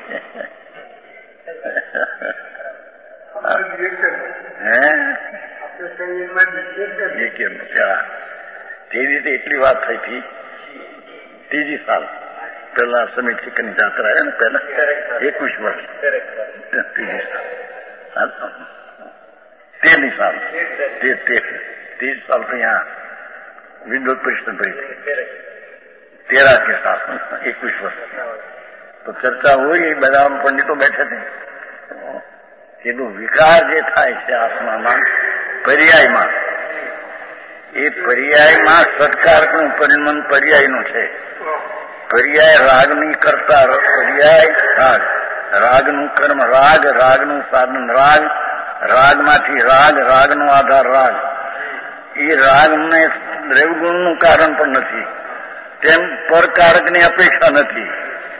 તે રીતે એટલી વાત થઈ હતી. ત્રીજી સાલ પેલા સમિત સિકની જાત્રા ને પેલા 21 વર્ષ, ત્રીજી સાલ, 13મી સાલ, 30 साल तो यहाँ विद्युत परिषद भरी थी. 13 के साथ 21 वर्ष तो चर्चा हुई. બધા પંડિતો બેઠે थे. કીધું વિકાર જે થાય છે આત્મામાં પર્યાયમાં, એ પર્યાયમાં સત્કારનું પરિણમન પર્યાયનું છે. પર્યાય રાગની કરતા પર્યાય રાગ, રાગનું કર્મ રાગ, રાગનું સાધન રાગ, રાગમાંથી રાગ, રાગનો આધાર રાગ. એ રાગને દ્રવ્યગુણનું કારણ પણ નથી, તેમ પરકારકની અપેક્ષા નથી.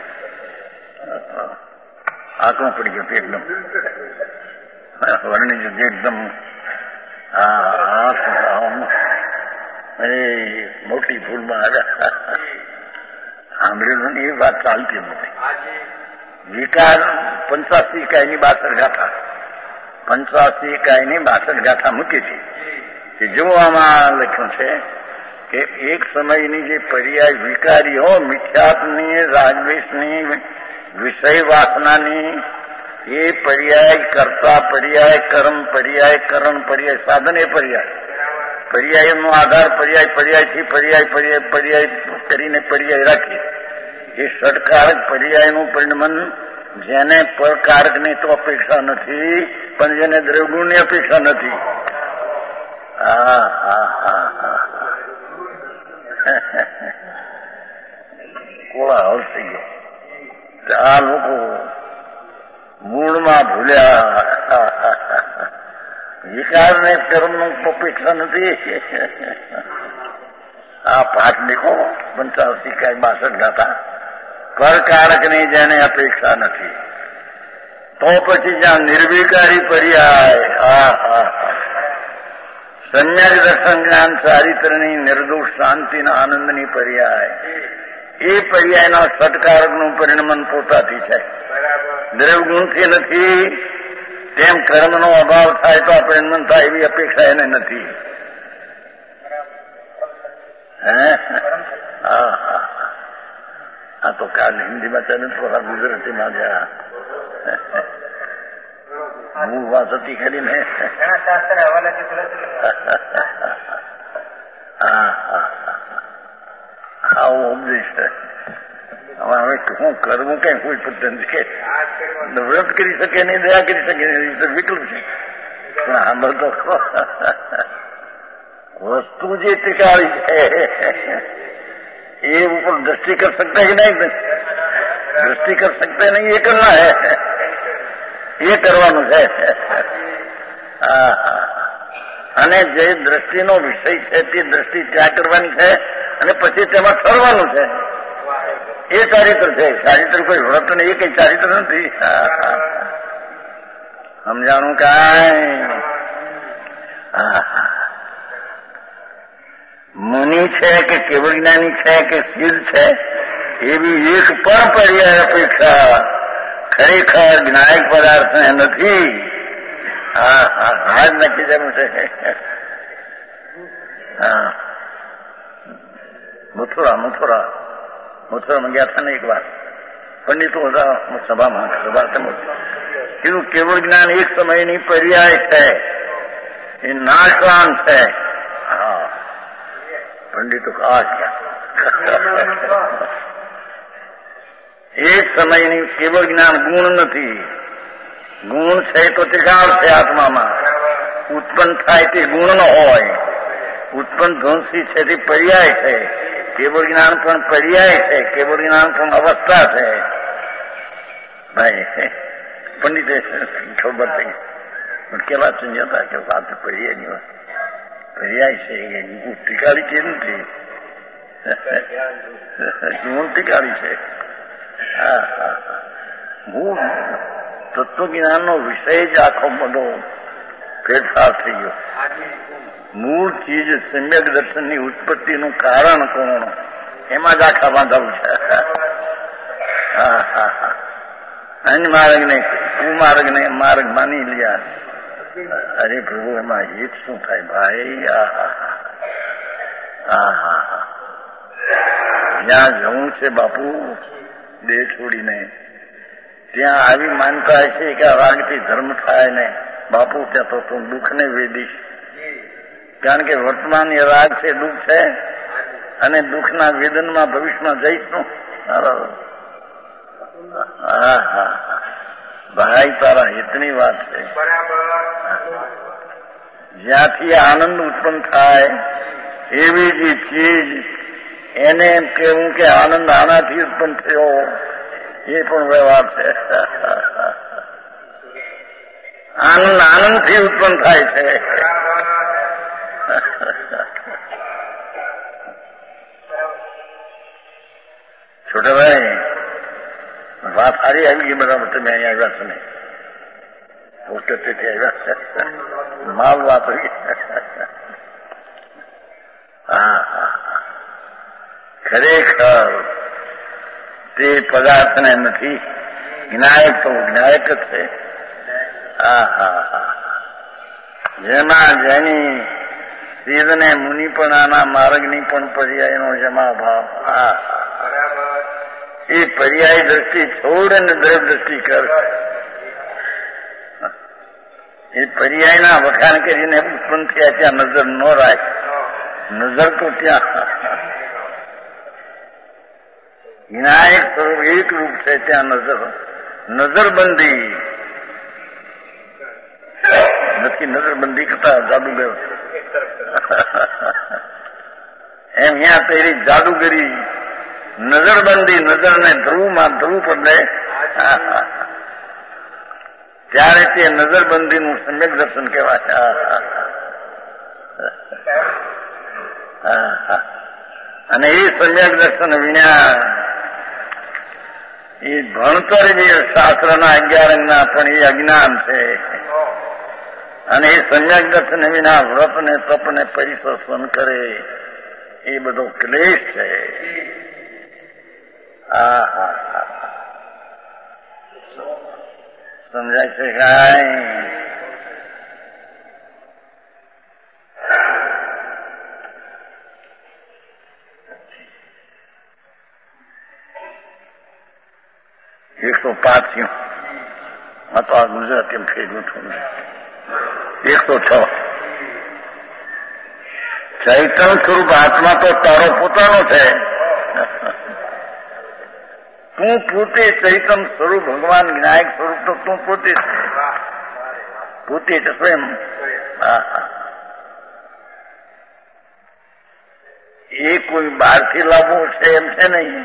આંકડો પડી ગયો એકદમ વર્ણિજ એકદમ. મોટી ભૂલમાં આવ્યા. સાંભળેલું એ વાત ચાલતી નથી. વિકાર 85 ઇકાઈની 62 ગાથા, 85 ઇકાઈની 62 ગાથા મૂકી હતી. કે જો આમાં લખ્યું છે કે એક સમયની જે પર્યાય વિકારીઓ મિથ્યાત્વની, રાગદ્વેષની, વિષય વાસનાની, એ પર્યાય કરતા પર્યાય, કર્મ પર્યાય, કરણ પર્યાય, સાધન એ પર્યાય, પર્યાયનો આધાર પર્યાય, પર્યાયથી પર્યાય કરીને પર્યાય રાખી. એ ષટકારક પર્યાયનું પરિણમન જેને પરકારકની તો અપેક્ષા નથી, પણ જેને દ્રવ્યગુણની અપેક્ષા નથી. કોળા હળ થઈ ગયો. આ લોકો મૂળમાં ભૂલ્યા જ્ઞાને કર્મનું અપેક્ષા નથી. આ પાઠ દેખો 85 કે 62 ગાતા પરકારકની જેને અપેક્ષા નથી. તો પછી જ્યાં નિર્વિકારી પર્યાય સમ્યક દર્શન જ્ઞાન ચારિત્રની નિર્દોષ શાંતિના આનંદની પર્યાય એ પર્યાયના સટકારકનું પરિણમન પોતાથી છે. દ્રવ્યગુણથી નથી. તેમ કર્મનો અભાવ થાય તો આ પરિણમન થાય એવી અપેક્ષા એને નથી. આ તો કાલ હિન્દીમાં ચાલે થોડા ગુજરાતીમાં ગયા મૂળ વાત હતી ખરી ને. આવો ઉપદેશ હવે શું કરવું કઈ કોઈ પદ્ધતિ કે વ્રત કરી શકે નહીં, દયા કરી શકે નહીં, વિકલ્પ છે. પણ આમાં તો વસ્તુ જે ટીકાળી છે એ ઉપર દ્રષ્ટિ કર सकता है नहीं, દ્રષ્ટિ કર सकते नहीं, ये करना है, એ કરવાનું છે. અને જે દ્રષ્ટિનો વિષય છે તે દ્રષ્ટિ ત્યાગ કરવાની છે અને પછી તેમાં ઠરવાનું છે. એ ચારિત્ર છે. ચારિત્ર કોઈ વ્રત નહીં, એ કઈ ચારિત્ર નથી. સમજાણું કાંઈ? મુનિ છે કે કેવળ જ્ઞાની છે કે સિદ્ધ છે એવી એક પણ પર્યાય અપેક્ષા ખરેખર જ્ઞાયક પદાર્થ નથી. હાજ નક્કી જેવું છે. મથુરામાં ગયા હતા ને એક વાર પંડિતો હતા સભામાં, કીધું કેવળ જ્ઞાન એક સમયની પર્યાય છે, એ નાશવાન છે. પંડિતો આ એક સમયની કેવળ જ્ઞાન ગુણ નથી. ગુણ છે તો ત્રિકાળ છે આત્મામાં, ઉત્પન્ન થાય તે ગુણ ન હોય. ઉત્પન્ન ધ્વંસી છે તે પર્યાય છે. કેવળ જ્ઞાન પણ પર્યાય છે, કેવળ જ્ઞાન પણ અવસ્થા છે. ભાઈ પંડિતે ખબર થઈ પણ કેવા સમજતા કે વાત પર્યાયની વાત પર્યાય છે. ટીકાળી કે નથી, ગુણ ટીકાળી છે. તત્વજ્ઞાનનો વિષય જ આખો બધો ફેરફાર થઈ ગયો. મૂળ ચીજ સમ્યક દર્શનની ઉત્પત્તિનું કારણ કોણ, એમાં જ આખા બાંધાવું છે. અન્ય માર્ગને કુમાર્ગને માર્ગ માની લ્યા. અરે પ્રભુ એમાં હિત શું થાય ભાઈ? જ્યાં જવું છે બાપુ દેહ છોડીને, ત્યાં આવી માનતા છે કે આ રાગથી ધર્મ થાય ને બાપુ ત્યાં તો તું દુઃખને વેદીશ. કારણ કે વર્તમાન એ રાગ છે, દુઃખ છે, અને દુઃખના વેદનમાં ભવિષ્યમાં જઈશ નું. ભાઈ તારા હિતની વાત છે. જ્યાંથી આનંદ ઉત્પન્ન થાય એવી જ ચીજ એને એમ કહેવું કે આનંદ આનાથી ઉત્પન્ન થયો, એ પણ વ્યવહાર છે. આનંદ આનંદથી ઉત્પન્ન થાય છે. છોટા ભાઈ વાત સારી આવી ગઈ બરાબર. તમે અહીંયા આવ્યા છો નહીં, પોસ્ટેથી આવ્યા માલ વાપરી. ખરેખર તે પદાર્થને નથી. જ્ઞાયક તો જ્ઞાયક જ છે. જેમાં જેની સિદ્ધને મુનિપણાના માર્ગની પણ પર્યાયનો જમા ભાવ. એ પર્યાય દ્રષ્ટિ છોડ અને દ્રવ દ્રષ્ટિ કર. એ પર્યાયના વખાણ કરીને ઉત્પન્ન થયા ત્યાં નજર ન રાખ. નજર તો ત્યાં વિનાયક સ્વરૂપ એક રૂપ છે, ત્યાં નજરબંધી નથી. નજરબંધી કરતા જાદુગર એમ ત્યાં તેરી જાદુગરી નજરબંધી. નજરને ધ્રુવમાં ધ્રુવ પડે ત્યારે તે નજરબંધીનું સમ્યક દર્શન કહેવાય. અને એ સમ્યક દર્શન વિના એ ભણતર જે શાસ્ત્રના 11 અંગના પણ એ અજ્ઞાન છે. અને એ સમ્યક દર્શન વિના વ્રત ને તપ ને પરિશ્રમ કરે એ બધો ક્લેશ છે. સમજાય છે કાંઈ? એકસો 5 આ તો આ ગુજરાતી એમ થઈ ગયું છું. 106 ચૈતન્ય સ્વરૂપ આત્મા તો તારો પોતાનો છે. તું પોતે ચૈતન્ય સ્વરૂપ ભગવાન વિનાયક સ્વરૂપ તો તું પોતે પોતે છે સ્વયં. એ કોઈ બહારથી લાવવો છે એમ છે નહીં.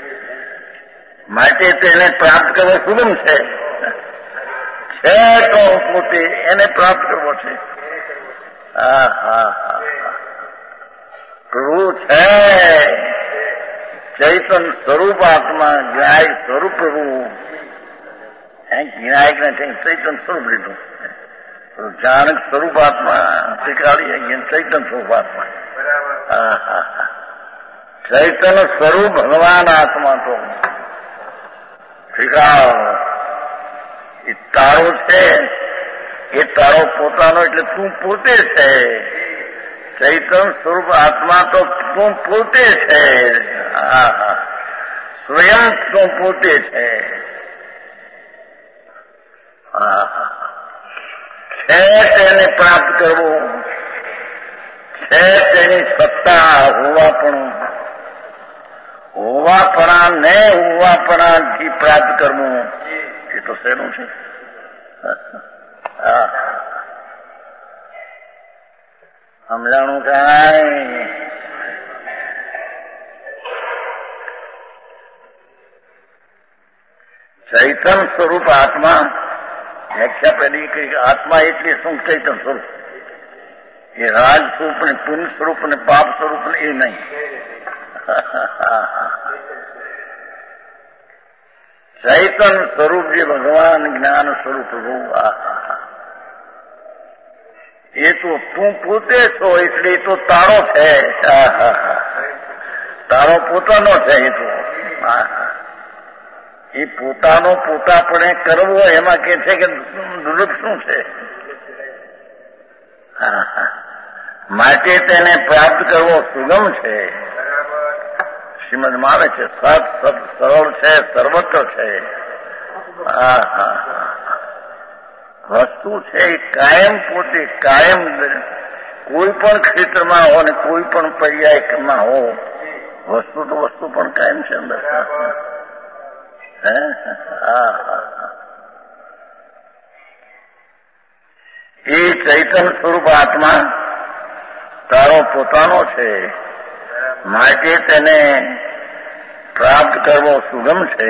માટે તેને પ્રાપ્ત કરવો સુગમ છે. તો પોતે એને પ્રાપ્ત કરવો છે. પ્રભુ છે ચૈતન્ય સ્વરૂપ આત્મા, વિનાયક સ્વરૂપ પ્રભુ. વિનાયક ને ચૈતન્ય સ્વરૂપ લીધું. જાનક સ્વરૂપ આત્મા શીખવાડી ચૈતન્ય સ્વરૂપ આત્મા. ચૈતન્ય સ્વરૂપ ભગવાન આત્મા તો શીખાવ. એ તારો છે, એ તારો પોતાનો એટલે તું પોતે છે. ચૈતન્ય સ્વરૂપ આત્મા તો તું પોતે છે. સ્વયં તું પોતે છે. છે તેને પ્રાપ્ત કરવું છે તેની સત્તા હોવાપણા ને હોવાપણાથી પ્રાપ્ત કરવું એ તો શેનું છે? સમજાણું કાંઈ? ચૈતન્ય સ્વરૂપ આત્મા વ્યાખ્યા પેલી કઈ આત્મા એટલે શું? ચૈતન્ય સ્વરૂપ. એ રાજ સ્વરૂપ ને પુણ્ય સ્વરૂપ ને પાપ સ્વરૂપ ને એ નહીં. ચૈતન્ય સ્વરૂપ જે ભગવાન જ્ઞાન સ્વરૂપ એ તો તું પોતે છો એટલે એ તો તારો છે. તારો પોતાનો છે. એ તો એ પોતાનો પોતાપણે કરવો એમાં કે છે કે દુર્લભ શું છે? માટે તેને પ્રાપ્ત કરવો સુગમ છે. શ્રીમદમાં આવે છે સત સરળ છે, સર્વત્ર છે. વસ્તુ છે કાયમ પોતે કાયમ કોઈ પણ ક્ષેત્રમાં હો ને કોઈ પણ પર્યાયમાં હો વસ્તુ તો વસ્તુ પણ કાયમ છે અંદર. એ ચૈતન્ય સ્વરૂપ આત્મા તારો પોતાનો છે. માટે તેને પ્રાપ્ત કરવો સુગમ છે.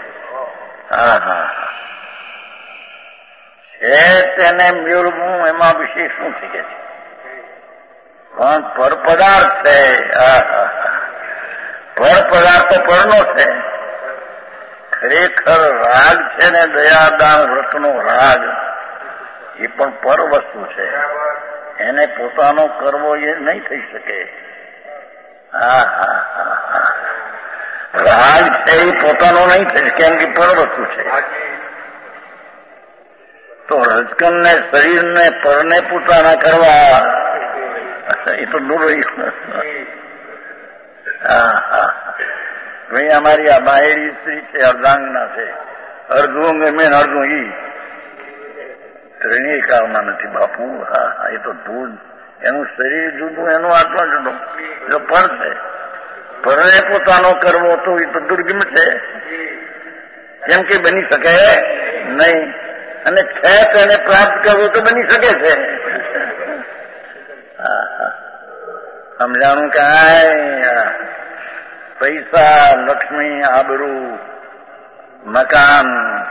છે તેને મેળવવું એમાં વિશેષ શું છે કે છે? પણ પરપદાર્થ છે. પરપદાર્થ તો પરનો છે. ખરેખર રાગ છે ને દયાદાન વ્રતનો રાગ એ પણ પર વસ્તુ છે. એને પોતાનો કરવો એ નહીં થઈ શકે. રાગ છે એ પોતાનો નહીં થઈ શકે કેમ કે પર વસ્તુ છે. તો રજકન ને શરીર ને પરને પોતાના કરવા એ તો દૂર રહ્યું. ભાઈ અમારી આ બાહેરી સ્ત્રી છે, અર્ધાંગના છે. અર્ધું મેં અર્ધું ઈ ત્રણેય કાળમાં નથી બાપુ. એ તો ધૂળ. એનું શરીર જુદું, એનું આત્મા જુદું. જો પર છે, પરને પોતાનો કરવો તો એ તો દુર્ગમ છે. કેમ કે બની શકે નહીં. અને છે તેને પ્રાપ્ત કરવું તો બની શકે છે. સમજાણું કાંઈ? પૈસા, લક્ષ્મી, આબરૂ, મકાન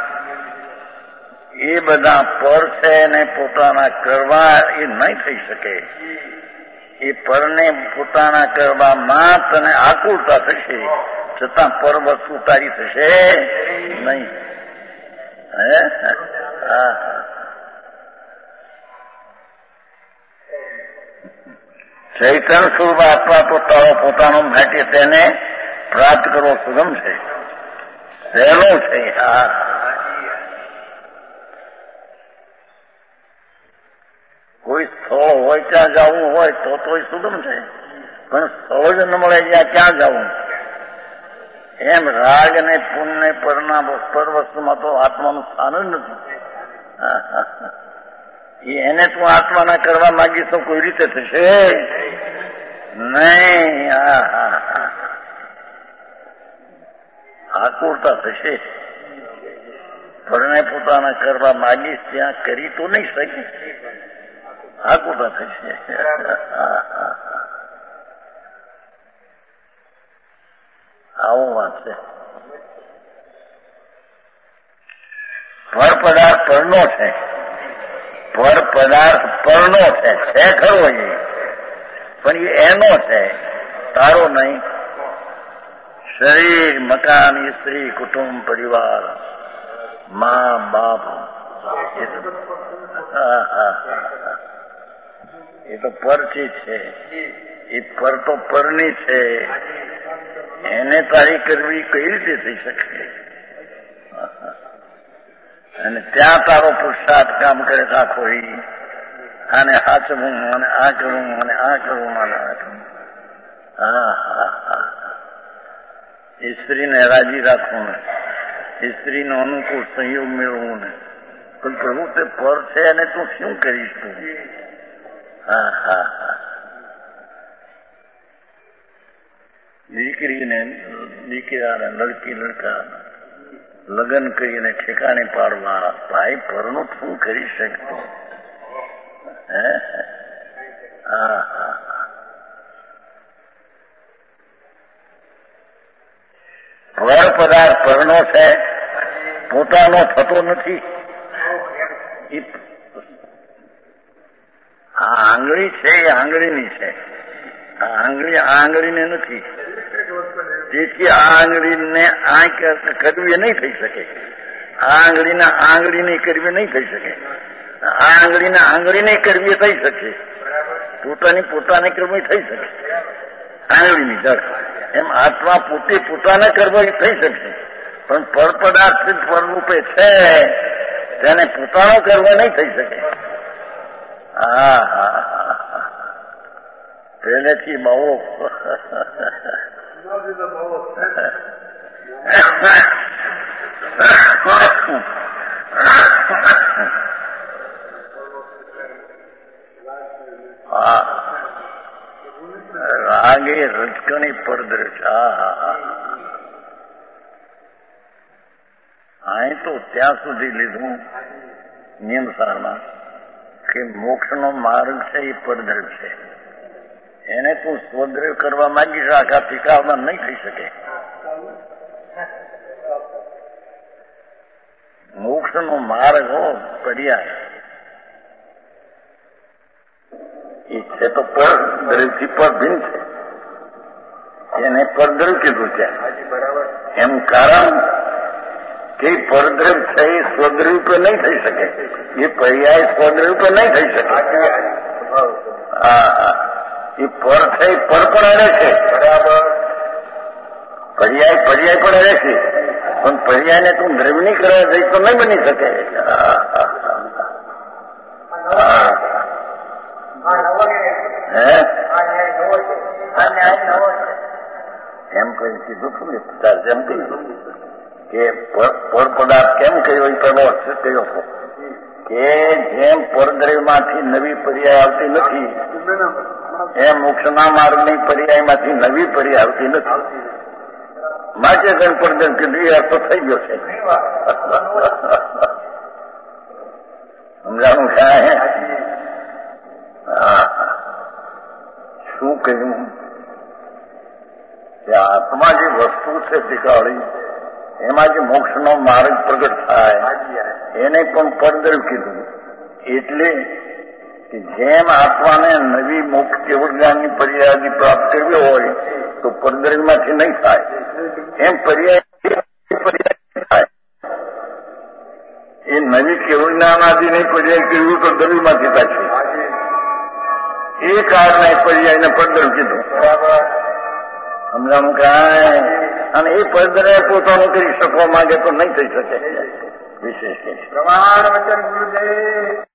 એ બધા પર છે ને પોતાના કરવા એ નહીં થઈ શકે. એ પરને પોતાના કરવામાં તને આકુળતા થશે, છતાં પર વસ્તુ તારી થશે નહીં. ચૈતન્ય સ્વરૂપ આત્મા તો તારો પોતાનો માટે તેને પ્રાપ્ત કરવો સુગમ છે, સહેલું છે. કોઈ સ્થળ હોય ત્યાં જવું હોય તો સુગમ છે, પણ સ્થળ જ ન મળે જ્યાં ક્યાં જવું. એમ રાગ અને પુણ્ય પરના પર વસ્તુમાં તો આત્માનું સ્થાન જ નથી. એને તું આત્માના કરવા માંગીશ તો કોઈ રીતે થશે નહીં. આકુરતા થશે. પરને પોતાના કરવા માંગીશ ત્યાં કરી તો નહીં શકે, આકુરતા થશે. આવું વાત છે. પર પદાર્થ પરનો છે, પર પદાર્થ પરનો છે ખરો એ, પણ એ એનો છે, તારો નહીં. શરીર, મકાન, સ્ત્રી, કુટુંબ, પરિવાર, મા બાપ, એ તો પરથી છે. એ પર તો પરની છે, એને તારી કરવી કઈ રીતે થઈ શકે? અને ત્યાં તારો પુરુષાર્થ કામ કરે આખો, આને હાચવું અને આ કરવું અને આ કરવું અને આ કરવું. સ્ત્રીને રાજી રાખવું ને, સ્ત્રીનો અનુકૂળ સંયોગ મેળવવું ને, પણ પ્રભુ તે પર છે અને તું શું કરીશ તું? દીકરીને દીકરાને, લડકી લડકા લગ્ન કરીને ઠેકાણે પાડવા, ભાઈ પરનું શું કરી શકતું? પર પદાર્થ પરનો છે, પોતાનો થતો નથી. આ આંગળી છે એ આંગળીની છે, આ આંગળી આંગળીને નથી. તેથી આ આંગળીને આ કરવી નહીં થઈ શકે, આ આંગળીના આંગળીની કરવી નહીં થઈ શકે, આ આંગળીના આંગળીની કરવી થઈ શકે, પોતાની પોતાને કરવી થઈ શકે આંગળીની જળ. એમ આત્મા પોતે પોતાને કરવા થઈ શકશે, પણ પર પદાર્થ પરરૂપે છે તેને પોતાનો કરવો નહીં થઈ શકે. પહેલેથી બહુ રાગે રજકણી પરદ્રશ. અહીં તો ત્યાં સુધી લીધું નિયમસારમાં કે મોક્ષનો માર્ગ છે એ પરદ્રવ છે, એને તું સ્વદ્રવ કરવા માંગીશ આખા ટીકાવમાં નહીં થઈ શકે. મોક્ષનો માર્ગ હો પર્યાય એ છે તો પરદ્રવથી પર ભિન્ન છે, એને પરદ્રવ કીધું છે. એમ કારણ કે પરદ્રવ છે એ સ્વદ્રવ પર નહીં થઈ શકે, એ પર્યાય સ્વદ્રવ પર નહીં થઈ શકે. એ પર છે એ પર પણ અડે છે, પર્યાય પર્યાય પણ અડે છે, પણ પર્યાયને તું દ્રવની કરવા જઈ તો નહીં બની શકે. એમ કઈ કીધું છું ને, એમ કહ્યું કે પર પદાર્થ કેમ કહ્યો એ પેલો અક્ષર કહ્યો હતો કે જેમ પરદ્રવમાંથી નવી પર્યાય આવતી નથી, એમ મોક્ષના માર્ગની પર્યાયમાંથી નવી પર્યાય આવતી નથી. માટે ગણ પરદ્રવ કીધું એ અર્થ થઈ ગયો છે. સમજાણું છે? શું કહ્યું કે આત્મા જે વસ્તુ છે ટીકાળી, એમાં જે મોક્ષનો માર્ગ પ્રગટ થાય એને પણ પરદ્રવ કીધું. એટલે કે જેમ આત્માને નવી મોક્ષ કેવળ જ્ઞાનની પર્યાય પ્રાપ્ત કરવી હોય તો પરદરમાંથી નહીં થાય, એમ પર્યાય થાય. એ નવી કેવળ જ્ઞાન આદિની પર્યાય કરવી તો દરવીમાંથી થાય. એ કારણે પર્યાયને પરદર કીધું. સમજાણું કાંઈ? અને એ પરદરે પોતાનું કરી શકવા માંગે તો નહીં થઈ શકે. વિશેષ પ્રમાણ વચન ગુરુદેવ.